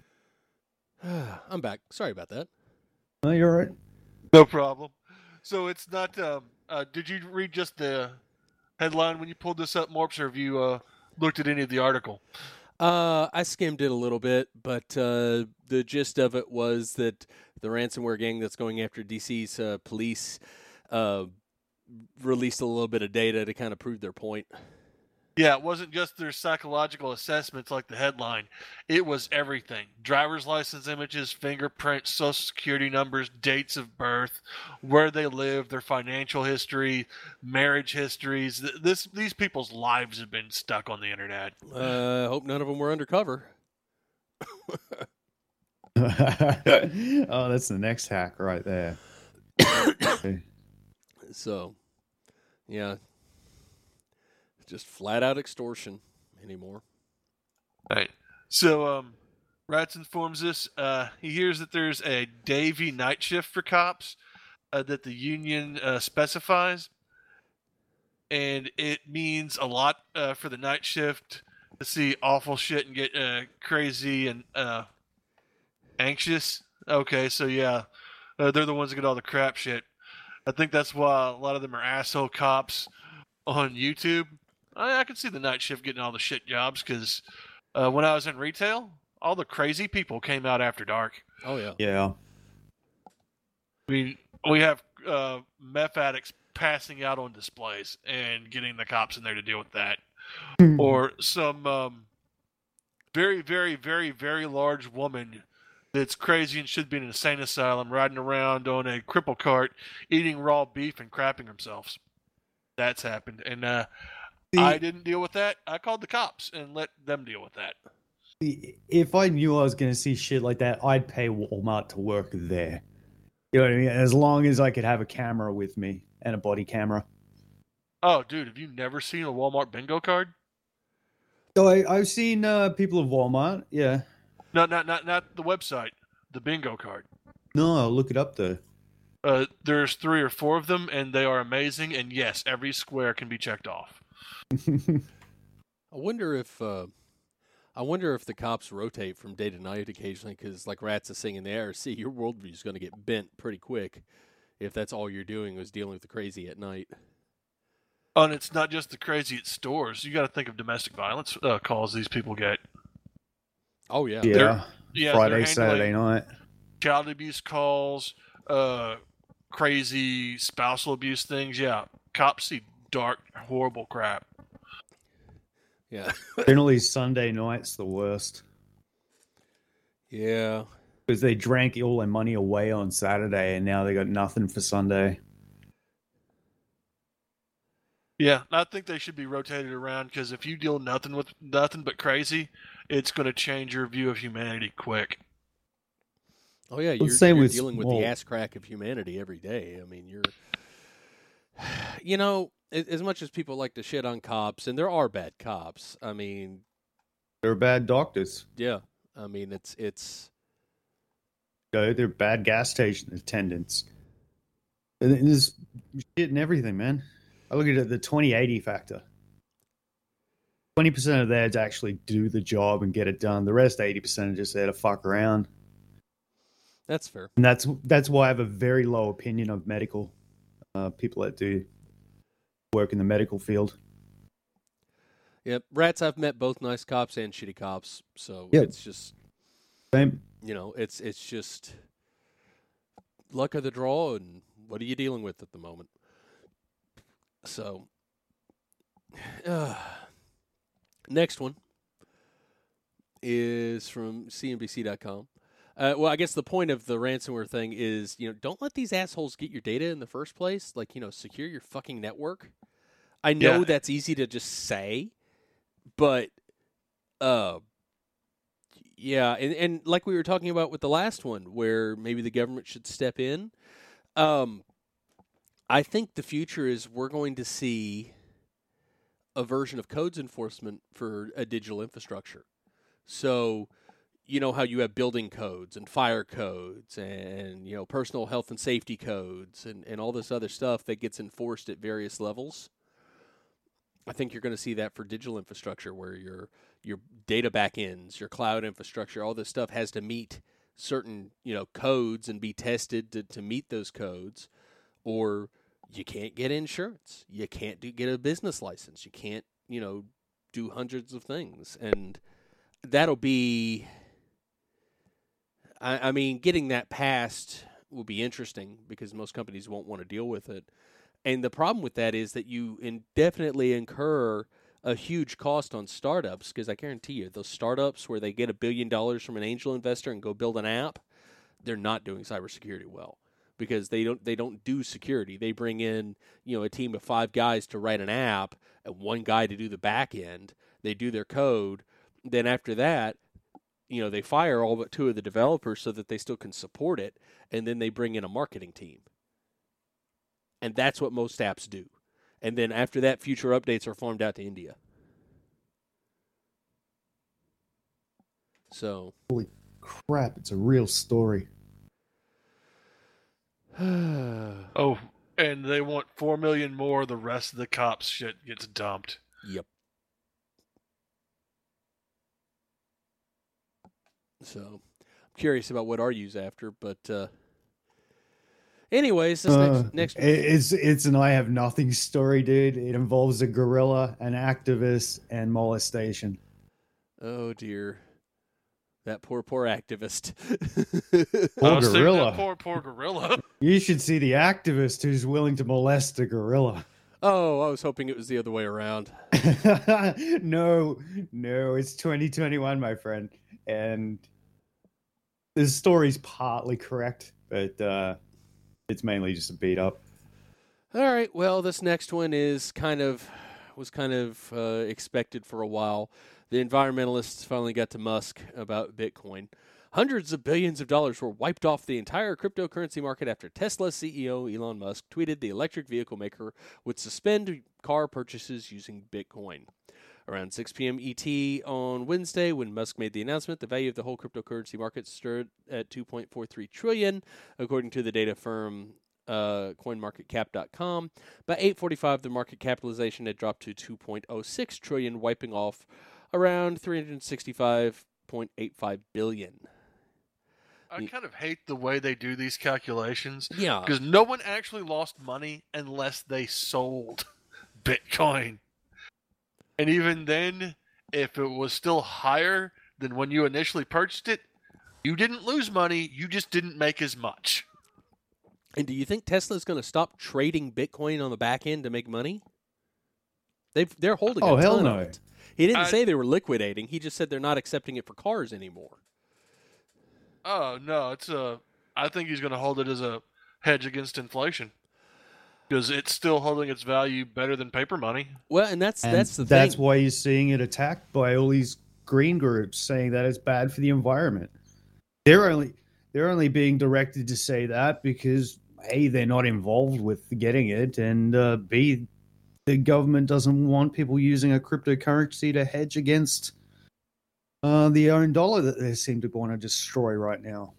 I'm back. Sorry about that. Oh, you're right. No problem. So it's not. Um, uh, did you read just the headline when you pulled this up, Morps, or have you uh, looked at any of the article? Uh, I skimmed it a little bit, but uh, the gist of it was that the ransomware gang that's going after D C's uh, police uh, released a little bit of data to kind of prove their point. Yeah, it wasn't just their psychological assessments like the headline. It was everything. Driver's license images, fingerprints, social security numbers, dates of birth, where they live, their financial history, marriage histories. This These people's lives have been stuck on the internet. I uh, hope none of them were undercover. Oh, that's the next hack right there. So, yeah. Just flat out extortion anymore. Right. So, um, Rats informs us uh, he hears that there's a Davy night shift for cops uh, that the union uh, specifies, and it means a lot uh, for the night shift to see awful shit and get uh, crazy and uh, anxious. Okay, so yeah, uh, they're the ones that get all the crap shit. I think that's why a lot of them are asshole cops on YouTube. I, I could see the night shift getting all the shit jobs because uh, when I was in retail, all the crazy people came out after dark. Oh, yeah. Yeah. I mean, we have uh, meth addicts passing out on displays and getting the cops in there to deal with that. Or some um, very, very, very, very large woman that's crazy and should be in an insane asylum riding around on a cripple cart, eating raw beef and crapping themselves. That's happened. And uh, See, I didn't deal with that. I called the cops and let them deal with that. if I knew I was going to see shit like that, I'd pay Walmart to work there. You know what I mean? As long as I could have a camera with me and a body camera. Oh, dude, have you never seen a Walmart bingo card? So I, I've seen uh, people of Walmart. Yeah. No, not not not the website. The bingo card. No, I'll look it up though. Uh, there's three or four of them, and they are amazing. And yes, every square can be checked off. I wonder if uh, I wonder if the cops rotate from day to night occasionally because, like Rats is saying in the air, see, your worldview is going to get bent pretty quick if that's all you're doing is dealing with the crazy at night. Oh, and it's not just the crazy at stores. You got to think of domestic violence uh, calls these people get. Oh, yeah. Yeah. They're- yeah, Friday, they're Saturday night. Child abuse calls, uh, crazy spousal abuse things. Yeah, cops see dark, horrible crap. Yeah. Generally, Sunday night's the worst Yeah. because they drank all their money away on Saturday and now they got nothing for Sunday. Yeah, I think they should be rotated around because if you deal nothing with nothing but crazy, it's going to change your view of humanity quick. Oh, yeah. Well, You're, same you're with dealing with small- the ass crack of humanity every day. I mean, you're. You know, a- as much as people like to shit on cops, and there are bad cops, I mean, They're bad doctors. yeah. I mean, it's it's. You know, they're bad gas station attendants. And there's shit and everything, man. I look at it, the twenty eighty factor. twenty percent of that actually do the job and get it done. The rest, eighty percent, are just there to fuck around. That's fair. And that's that's why I have a very low opinion of medical uh, people that do work in the medical field. Yep. Rats, I've met both nice cops and shitty cops, so Yeah. it's just, Same. you know, it's it's just luck of the draw, and what are you dealing with at the moment? So, uh, next one is from C N B C dot com. Uh, well, I guess the point of the ransomware thing is, you know, don't let these assholes get your data in the first place. Like, you know, secure your fucking network. I know Yeah. that's easy to just say, but, uh, yeah, and, and like we were talking about with the last one, where maybe the government should step in. Um, I think the future is we're going to see a version of codes enforcement for a digital infrastructure. So, you know how you have building codes and fire codes and, you know, personal health and safety codes and, and all this other stuff that gets enforced at various levels. I think you're going to see that for digital infrastructure where your your data backends, your cloud infrastructure, all this stuff has to meet certain, you know, codes and be tested to, to meet those codes, or you can't get insurance. You can't do, get a business license. You can't, you know, do hundreds of things. And that'll be, I, I mean, getting that passed will be interesting because most companies won't want to deal with it. And the problem with that is that you indefinitely incur a huge cost on startups, because I guarantee you, those startups where they get a billion dollars from an angel investor and go build an app, they're not doing cybersecurity well, because they don't they don't do security. They bring in, you know, a team of five guys to write an app and one guy to do the back end. They do their code. Then after that, you know, they fire all but two of the developers so that they still can support it, and then they bring in a marketing team. And that's what most apps do. And then after that, future updates are farmed out to India. So. Holy crap, it's a real story. Oh, and they want four million more. The rest of the cops shit gets dumped. Yep. So, I'm curious about what Aryu's after, but uh, anyways, this Uh, next next it- it's it's an I have nothing story, dude. It involves a gorilla, an activist, and molestation. oh dear, that poor poor activist. Poor I was thinking gorilla. that poor, poor gorilla. You should see the activist who's willing to molest a gorilla. Oh, I was hoping it was the other way around. no, no, it's twenty twenty-one, my friend, and this story's partly correct, but uh, it's mainly just a beat up. All right, well, this next one is kind of was kind of uh, expected for a while. The environmentalists finally got to Musk about Bitcoin. Hundreds of billions of dollars were wiped off the entire cryptocurrency market after Tesla C E O Elon Musk tweeted the electric vehicle maker would suspend car purchases using Bitcoin. Around six p.m. E T on Wednesday, when Musk made the announcement, the value of the whole cryptocurrency market stood at two point four three trillion dollars, according to the data firm uh, coin market cap dot com. By eight forty-five, the market capitalization had dropped to two point oh six trillion dollars, wiping off around three hundred sixty-five point eight five billion dollars. I kind of hate the way they do these calculations. Yeah. Because no one actually lost money unless they sold Bitcoin. And even then, if it was still higher than when you initially purchased it, you didn't lose money, you just didn't make as much. And do you think Tesla's going to stop trading Bitcoin on the back end to make money? They've, they're holding Oh, a hell ton no. of it. He didn't I- say they were liquidating. He just said they're not accepting it for cars anymore. Oh, no, it's a... I think he's going to hold it as a hedge against inflation. Because it's still holding its value better than paper money. Well, and that's And that's the that's thing. why you're seeing it attacked by all these green groups saying that it's bad for the environment. They're only they're only being directed to say that because A, they're not involved with getting it, and uh, B, the government doesn't want people using a cryptocurrency to hedge against uh, the own dollar that they seem to want to destroy right now.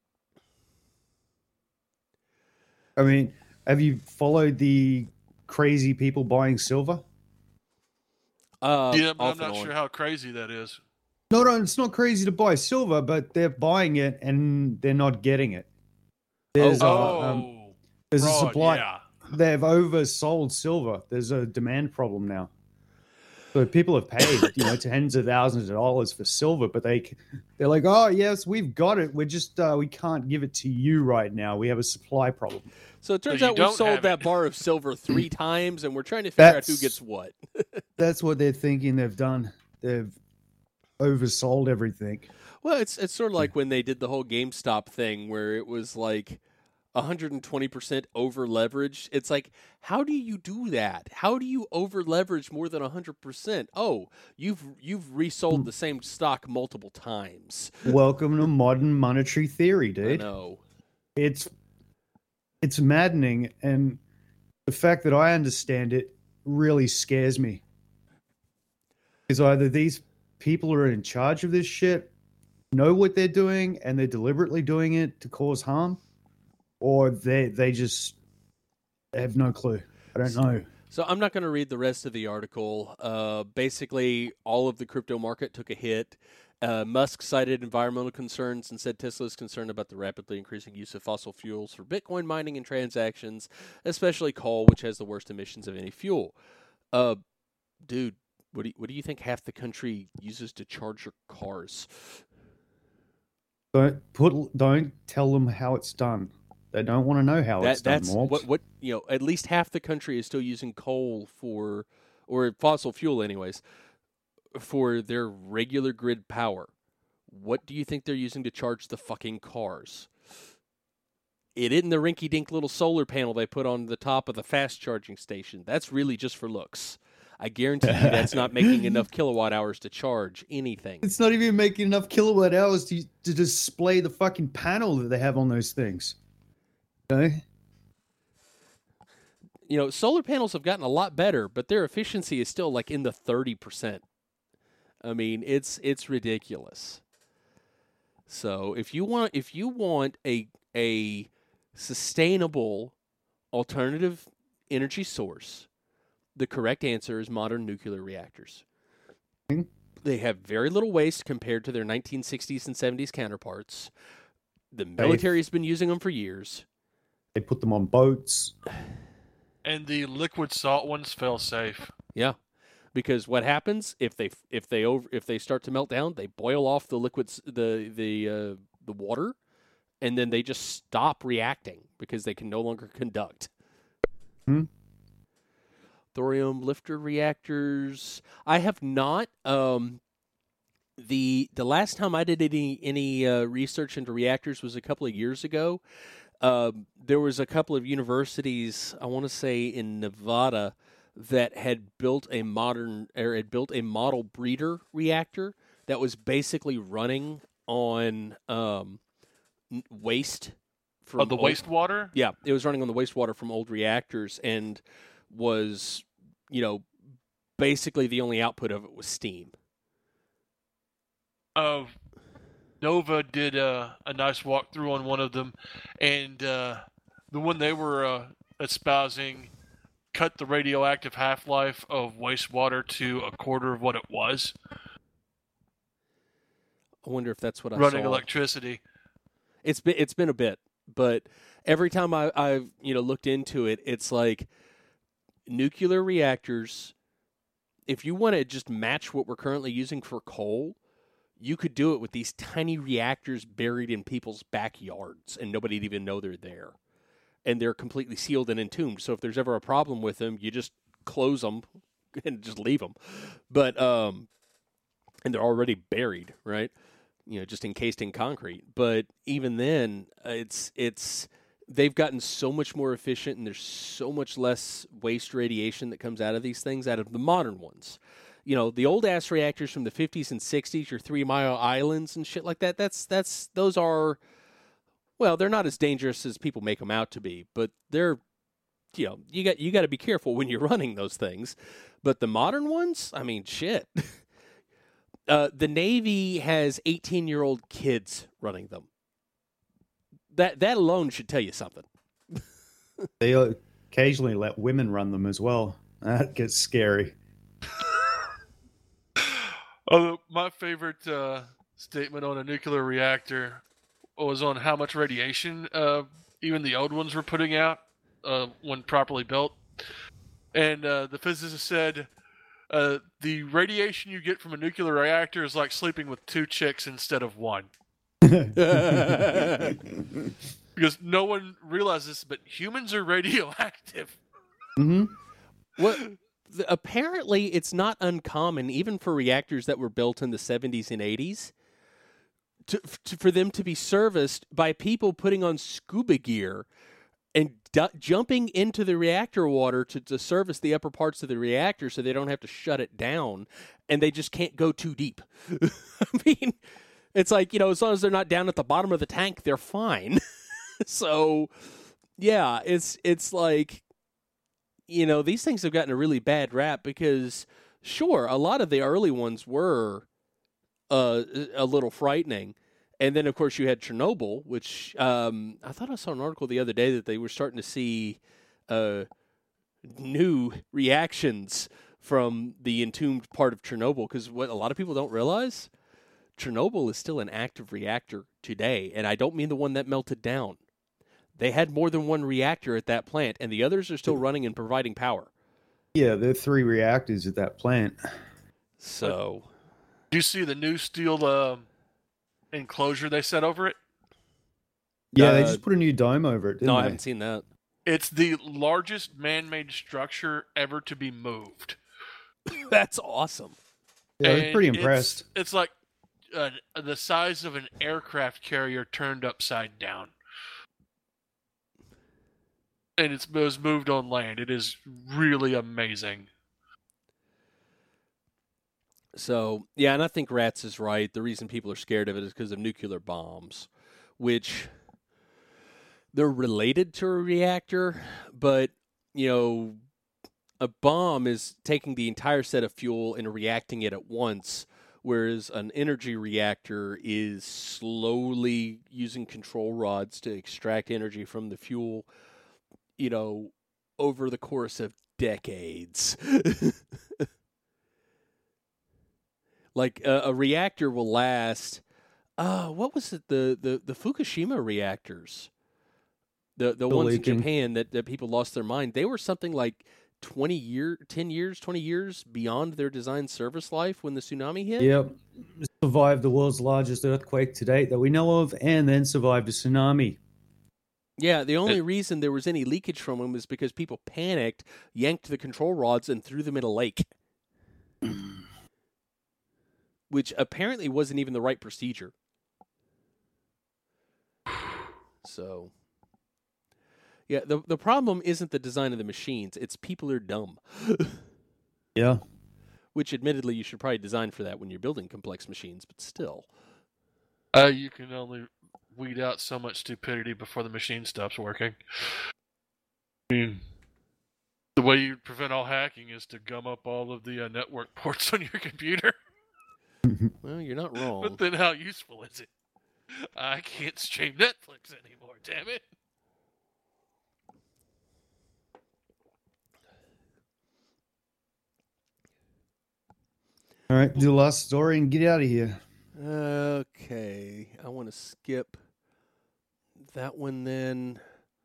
I mean, have you followed the crazy people buying silver? Uh, yeah, but off I'm not and on. sure how crazy that is. No, no, it's not crazy to buy silver, but they're buying it and they're not getting it. There's, Oh. uh, Oh, um, there's a broad, supply. yeah. They've oversold silver. There's a demand problem now. So people have paid, you know, tens of thousands of dollars for silver, but they they're like, oh yes, we've got it. We're just uh, we can't give it to you right now. We have a supply problem. So it turns you out we don't sold have that it. bar of silver three times, and we're trying to figure out who That's- gets what. That's what they're thinking they've done. They've oversold everything. Well, it's it's sort of like when they did the whole GameStop thing, where it was like one hundred twenty percent over leveraged. It's like, how do you do that? How do you over leverage more than one hundred percent? Oh, you've you've resold the same stock multiple times. Welcome to modern monetary theory, I dude. know. It's it's maddening, and the fact that I understand it really scares me. Because either these people are in charge of this shit, know what they're doing, and they're deliberately doing it to cause harm, or they they just have no clue. I don't know. So I'm not going to read the rest of the article. Uh, basically, all of the crypto market took a hit. Uh, Musk cited environmental concerns and said Tesla is concerned about the rapidly increasing use of fossil fuels for Bitcoin mining and transactions, especially coal, which has the worst emissions of any fuel. Uh, dude, what do you, what do you think half the country uses to charge your cars? Don't put. Don't tell them how it's done. They don't want to know how that, it's done, that's Morgs. what what you know. At least half the country is still using coal for, or fossil fuel, anyways, for their regular grid power. What do you think they're using to charge the fucking cars? It isn't the rinky-dink little solar panel they put on the top of the fast charging station. That's really just for looks. I guarantee you that's not making enough kilowatt hours to charge anything. It's not even making enough kilowatt hours to, to display the fucking panel that they have on those things. Okay? You know, solar panels have gotten a lot better, but their efficiency is still like in the thirty percent. I mean, it's it's ridiculous. So if you want if you want a a sustainable alternative energy source, the correct answer is modern nuclear reactors. Mm-hmm. They have very little waste compared to their nineteen sixties and seventies counterparts. The military's been using them for years. They put them on boats. And the liquid salt ones fail safe. Yeah. Because what happens if they if they over if they start to melt down, they boil off the liquids the the uh, the water, and then they just stop reacting because they can no longer conduct. Hmm. Thorium lifter reactors. I have not. Um, the the last time I did any any uh, research into reactors was a couple of years ago. Um, there was a couple of universities, I want to say in Nevada, that had built a modern or had built a model breeder reactor that was basically running on um, waste from Oh, the old, wastewater? Yeah, it was running on the wastewater from old reactors and was, you know, basically the only output of it was steam. Uh, Nova did uh, a nice walkthrough on one of them, and uh, the one they were uh, espousing cut the radioactive half-life of wastewater to a quarter of what it was. I wonder if that's what I running saw. electricity. It's been it's been a bit, but every time I, I've you know looked into it, it's like nuclear reactors. If you want to just match what we're currently using for coal, you could do it with these tiny reactors buried in people's backyards, and nobody'd even know they're there. And they're completely sealed and entombed. So if there's ever a problem with them, you just close them and just leave them. But um, and they're already buried, right? You know, just encased in concrete. But even then, uh, it's it's they've gotten so much more efficient, and there's so much less waste radiation that comes out of these things, out of the modern ones. You know, the old ass reactors from the fifties and sixties, your Three Mile Islands and shit like that. That's that's those are. Well, they're not as dangerous as people make them out to be, but they're, you know, you got you got to be careful when you're running those things. But the modern ones, I mean, shit. uh, the Navy has eighteen-year-old kids running them. That that alone should tell you something. They occasionally let women run them as well. That gets scary. Oh, my favorite uh, statement on a nuclear reactor was on how much radiation uh, even the old ones were putting out uh, when properly built. And uh, the physicist said, uh, the radiation you get from a nuclear reactor is like sleeping with two chicks instead of one. Because no one realizes this, but humans are radioactive. Mm-hmm. What? Apparently, it's not uncommon, even for reactors that were built in the seventies and eighties, To, to, for them to be serviced by people putting on scuba gear and du- jumping into the reactor water to, to service the upper parts of the reactor so they don't have to shut it down, and they just can't go too deep. I mean, it's like, you know, as long as they're not down at the bottom of the tank, they're fine. So, yeah, it's it's like, you know, these things have gotten a really bad rap because, sure, a lot of the early ones were Uh, a little frightening. And then, of course, you had Chernobyl, which um, I thought I saw an article the other day that they were starting to see uh, new reactions from the entombed part of Chernobyl. Because what a lot of people don't realize, Chernobyl is still an active reactor today. And I don't mean the one that melted down. They had more than one reactor at that plant, and the others are still running and providing power. Yeah, there are three reactors at that plant. So... Do you see the new steel uh, enclosure they set over it? Yeah, they Uh, just put a new dome over it, didn't no, they? I haven't seen that. It's the largest man-made structure ever to be moved. That's awesome. Yeah, I was And pretty it's- impressed. It's, like uh, the size of an aircraft carrier turned upside down. And it's, it was moved on land. It is really amazing. So, yeah, and I think Rats is right. The reason people are scared of it is because of nuclear bombs, which they're related to a reactor, but, you know, a bomb is taking the entire set of fuel and reacting it at once, whereas an energy reactor is slowly using control rods to extract energy from the fuel, you know, over the course of decades. Like a, a reactor will last. Uh, what was it? The, the, the Fukushima reactors, the the Still ones leaking. in Japan that, that people lost their mind. They were something like twenty year, ten years, twenty years beyond their design service life when the tsunami hit. Yep. Survived the world's largest earthquake to date that we know of, and then survived a tsunami. Yeah, the only reason there was any leakage from them is because people panicked, yanked the control rods, and threw them in a lake. Which apparently wasn't even the right procedure. So, yeah, the the problem isn't the design of the machines; it's people are dumb. Yeah. Which, admittedly, you should probably design for that when you're building complex machines, but still. Uh, you can only weed out so much stupidity before the machine stops working. I mean, the way you prevent all hacking is to gum up all of the uh, network ports on your computer. Well, you're not wrong. But then how useful is it? I can't stream Netflix anymore, damn it. All right, do the last story and get out of here. Okay, I want to skip that one then.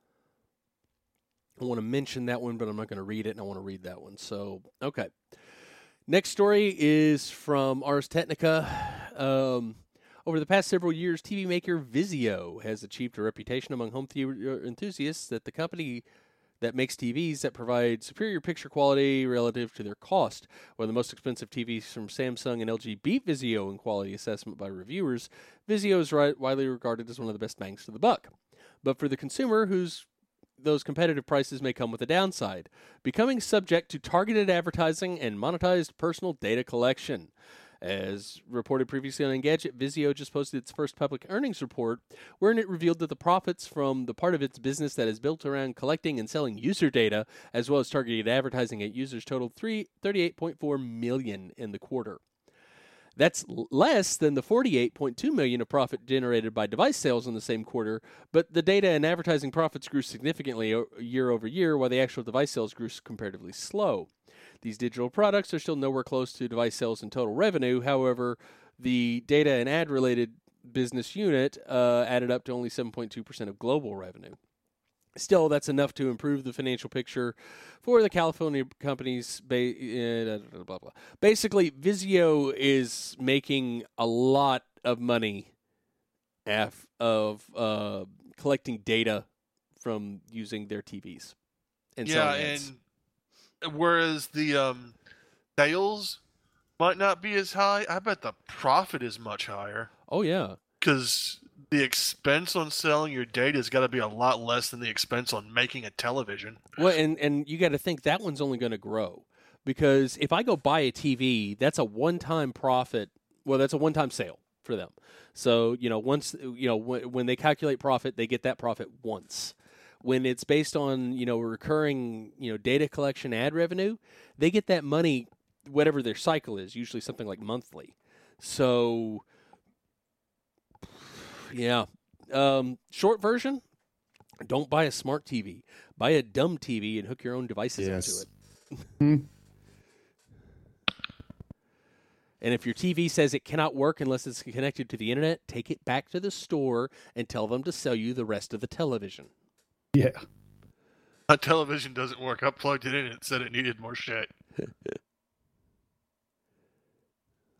I want to mention that one, but I'm not going to read it, and I want to read that one. So, okay. Next story is from Ars Technica. Um, over the past several years, T V maker Vizio has achieved a reputation among home theater enthusiasts that the company that makes T Vs that provide superior picture quality relative to their cost. One of the most expensive T Vs from Samsung and L G beat Vizio in quality assessment by reviewers. Vizio is right, widely regarded as one of the best bangs for the buck. But for the consumer, whose those competitive prices may come with a downside, becoming subject to targeted advertising and monetized personal data collection. As reported previously on Engadget, Vizio just posted its first public earnings report, wherein it revealed that the profits from the part of its business that is built around collecting and selling user data, as well as targeted advertising at users, totaled thirty-eight point four million dollars in the quarter. That's less than the forty-eight point two million dollars of profit generated by device sales in the same quarter, but the data and advertising profits grew significantly year over year, while the actual device sales grew comparatively slow. These digital products are still nowhere close to device sales and total revenue. However, the data and ad-related business unit uh, added up to only seven point two percent of global revenue. Still, that's enough to improve the financial picture for the California companies. Ba- uh, blah, blah, blah. Basically, Vizio is making a lot of money af- of uh, collecting data from using their T Vs. And Yeah, selling ads. and whereas the um, sales might not be as high, I bet the profit is much higher. Oh, yeah. Because the expense on selling your data has got to be a lot less than the expense on making a television. Well, and, and you got to think that one's only going to grow. Because if I go buy a T V, that's a one-time profit. Well, that's a one-time sale for them. So, you know, once, you know, when, when they calculate profit, they get that profit once. When it's based on, you know, recurring, you know, data collection ad revenue, they get that money, whatever their cycle is, usually something like monthly. So, yeah. Um, short version, don't buy a smart T V. Buy a dumb T V and hook your own devices Yes. into it. Hmm. And if your T V says it cannot work unless it's connected to the internet, take it back to the store and tell them to sell you the rest of the television. Yeah. My television doesn't work. I plugged it in and it said it needed more shit.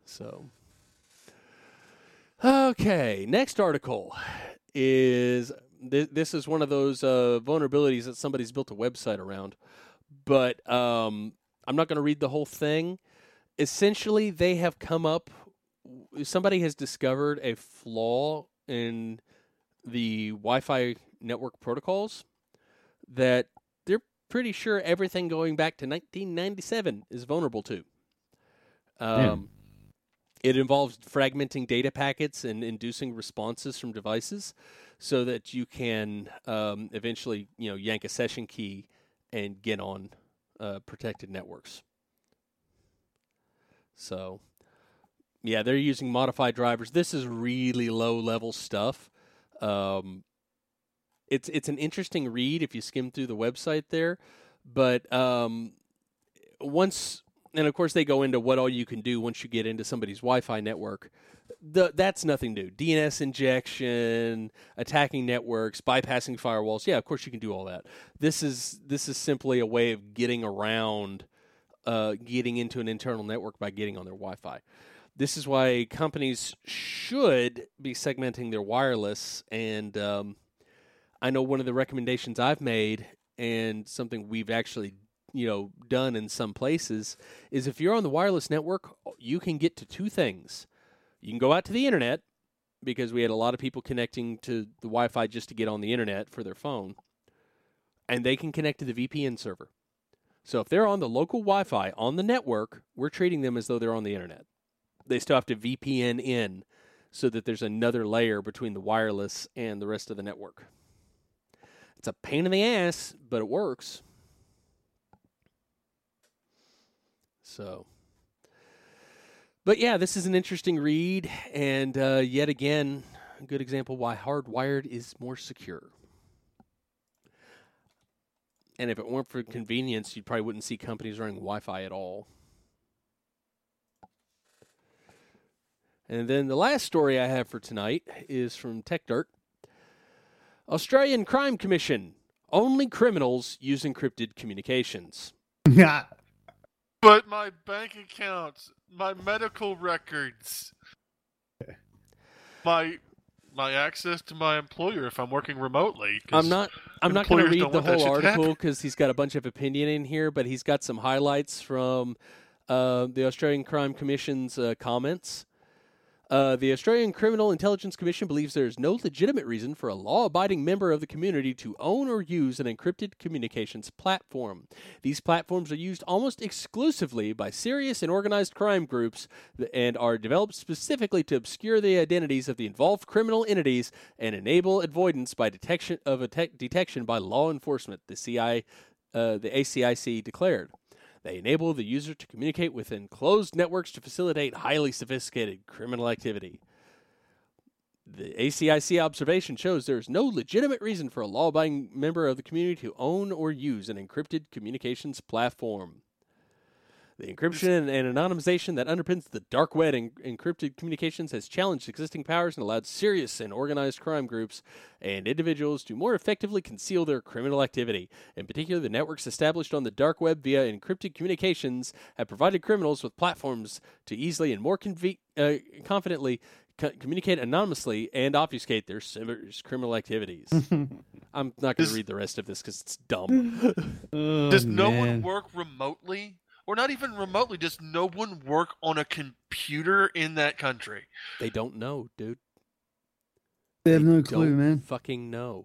So, okay, next article is Th- this is one of those uh, vulnerabilities that somebody's built a website around. But um, I'm not going to read the whole thing. Essentially, they have come up. Somebody has discovered a flaw in the Wi-Fi network protocols that they're pretty sure everything going back to nineteen ninety-seven is vulnerable to. Um, it involves fragmenting data packets and inducing responses from devices so that you can um, eventually, you know, yank a session key and get on uh, protected networks. So, yeah, they're using modified drivers. This is really low-level stuff. Um, it's it's an interesting read if you skim through the website there, but um, once, and of course they go into what all you can do once you get into somebody's Wi-Fi network. The, that's nothing new. D N S injection, attacking networks, bypassing firewalls. Yeah, of course you can do all that. This is this is simply a way of getting around, uh, getting into an internal network by getting on their Wi-Fi. This is why companies should be segmenting their wireless. And um, I know one of the recommendations I've made, and something we've actually, you know, done in some places, is if you're on the wireless network, you can get to two things. You can go out to the internet, because we had a lot of people connecting to the Wi-Fi just to get on the internet for their phone, and they can connect to the V P N server. So if they're on the local Wi-Fi on the network, we're treating them as though they're on the internet. They still have to V P N in so that there's another layer between the wireless and the rest of the network. It's a pain in the ass, but it works. So, but yeah, this is an interesting read, and uh, yet again, a good example why hardwired is more secure. And if it weren't for convenience, you probably wouldn't see companies running Wi-Fi at all. And then the last story I have for tonight is from TechDirt. Australian Crime Commission. Only criminals use encrypted communications. Yeah. But my bank accounts, my medical records, my my access to my employer if I'm working remotely. I'm not I'm not going to read the want that whole shit to article happen. because he's got a bunch of opinion in here, but he's got some highlights from uh, the Australian Crime Commission's uh, comments. Uh, the Australian Criminal Intelligence Commission believes there is no legitimate reason for a law-abiding member of the community to own or use an encrypted communications platform. These platforms are used almost exclusively by serious and organized crime groups and are developed specifically to obscure the identities of the involved criminal entities and enable avoidance by detection of a te- detection by law enforcement, the C I, uh, the A C I C declared. They enable the user to communicate within closed networks to facilitate highly sophisticated criminal activity. The A C I C observation shows there is no legitimate reason for a law-abiding member of the community to own or use an encrypted communications platform. The encryption and anonymization that underpins the dark web and encrypted communications has challenged existing powers and allowed serious and organized crime groups and individuals to more effectively conceal their criminal activity. In particular, the networks established on the dark web via encrypted communications have provided criminals with platforms to easily and more conve- uh, confidently co- communicate anonymously and obfuscate their serious criminal activities. I'm not going to read the rest of this because it's dumb. Oh, Does no man. one work remotely? Or not even remotely, does no one work on a computer in that country? They don't know, dude. They have no don't clue, man. Fucking know.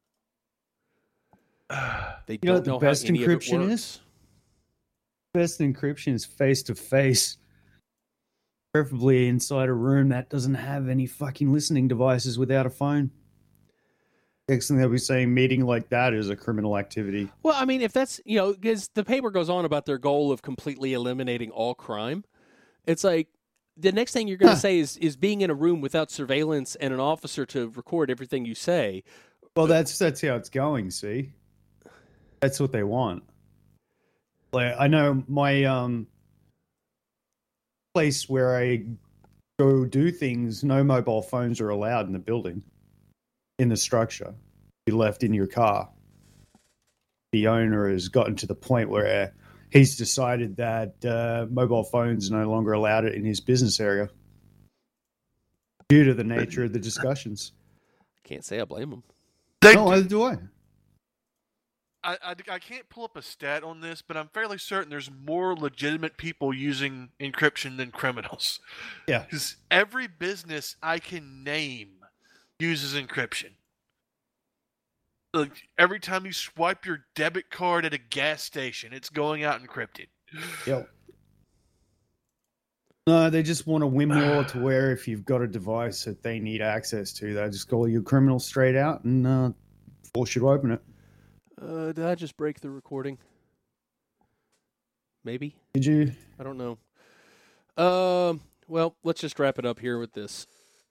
They You don't know what the know best how any of it encryption works. is? Best encryption is face to face. Preferably inside a room that doesn't have any fucking listening devices without a phone. Next thing they'll be saying meeting like that is a criminal activity. Well, I mean, if that's, you know, because the paper goes on about their goal of completely eliminating all crime. It's like the next thing you're going to Huh. say is is being in a room without surveillance and an officer to record everything you say. Well, that's that's how it's going. See, that's what they want. Like I know my um place where I go do things. No mobile phones are allowed in the building, in the structure. Be left in your car. The owner has gotten to the point where he's decided that uh, mobile phones are no longer allowed in his business area due to the nature of the discussions. Can't say I blame them. They No, do- neither do I. I, I, I can't pull up a stat on this, but I'm fairly certain there's more legitimate people using encryption than criminals. Yeah. Because every business I can name uses encryption. Like, every time you swipe your debit card at a gas station, it's going out encrypted. Yep. No, they just want to win more to where if you've got a device that they need access to, they just call you a criminal straight out and uh, force you to open it. Uh, did I just break the recording? Maybe. Did you? I don't know. Um. Well, let's just wrap it up here with this.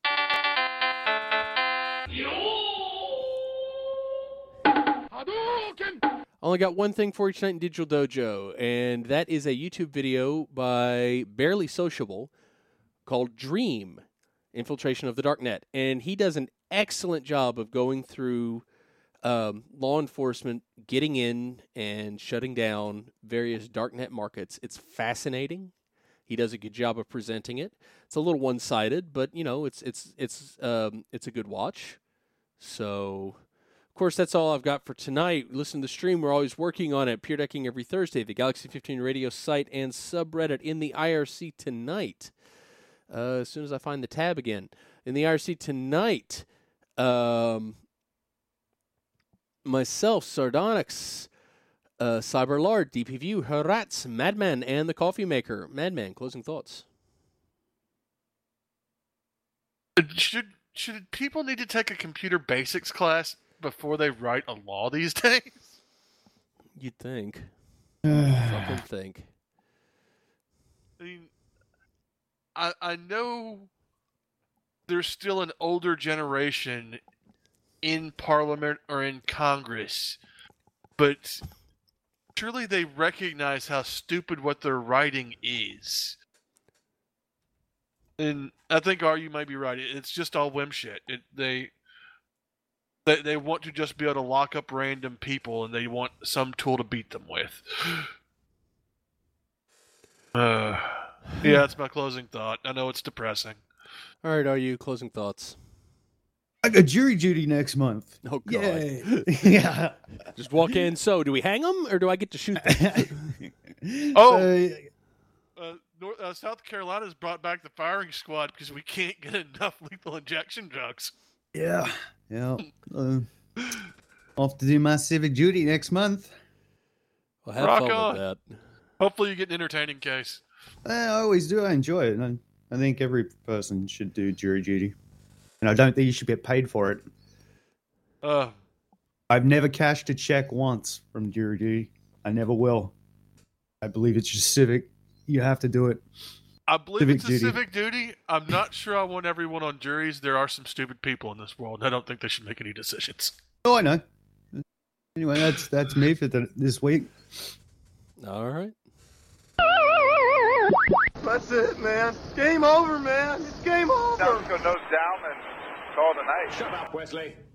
I only got one thing for you tonight in Digital Dojo, and that is a YouTube video by Barely Sociable called Dream, Infiltration of the Darknet. And he does an excellent job of going through um, law enforcement, getting in and shutting down various darknet markets. It's fascinating. He does a good job of presenting it. It's a little one-sided, but, you know, it's it's it's um, it's a good watch. So... Of course, that's all I've got for tonight. Listen to the stream. We're always working on it. Peer Decking every Thursday. The Galaxy fifteen radio site and subreddit in the I R C tonight. Uh, as soon as I find the tab again. In the I R C tonight, um, myself, Sardonyx, uh, Cyberlord, D P View, Harats, Madman, and the Coffee Maker. Madman, closing thoughts. Should, should people need to take a computer basics class before they write a law these days? You'd think. Fucking think. I mean, I I know there's still an older generation in Parliament or in Congress, but surely they recognize how stupid what they're writing is. And I think, R, you might be right. It's just all whim shit. It, they... They they want to just be able to lock up random people, and they want some tool to beat them with. Uh, yeah, that's my closing thought. I know it's depressing. All right, are you closing thoughts? I got jury duty next month. Oh, God. Yay. Yeah. Just walk in. So, do we hang them, or do I get to shoot them? Oh! Uh, Uh, North, uh, South Carolina's brought back the firing squad because we can't get enough lethal injection drugs. yeah. Yeah. Uh, off to do my civic duty next month. Well, have Rock fun on. with that. Hopefully you get an entertaining case. I always do. I enjoy it. I, I think every person should do jury duty. And I don't think you should get paid for it. Uh, I've never cashed a check once from jury duty. I never will. I believe it's just civic. You have to do it. I believe Civic it's a duty. civic duty. I'm not sure I want everyone on juries. There are some stupid people in this world. I don't think they should make any decisions. Oh, I know. Anyway, that's that's me for the, this week. All right. That's it, man. Game over, man. It's game over. Now let's go nose down and call it a night. Shut up, Wesley.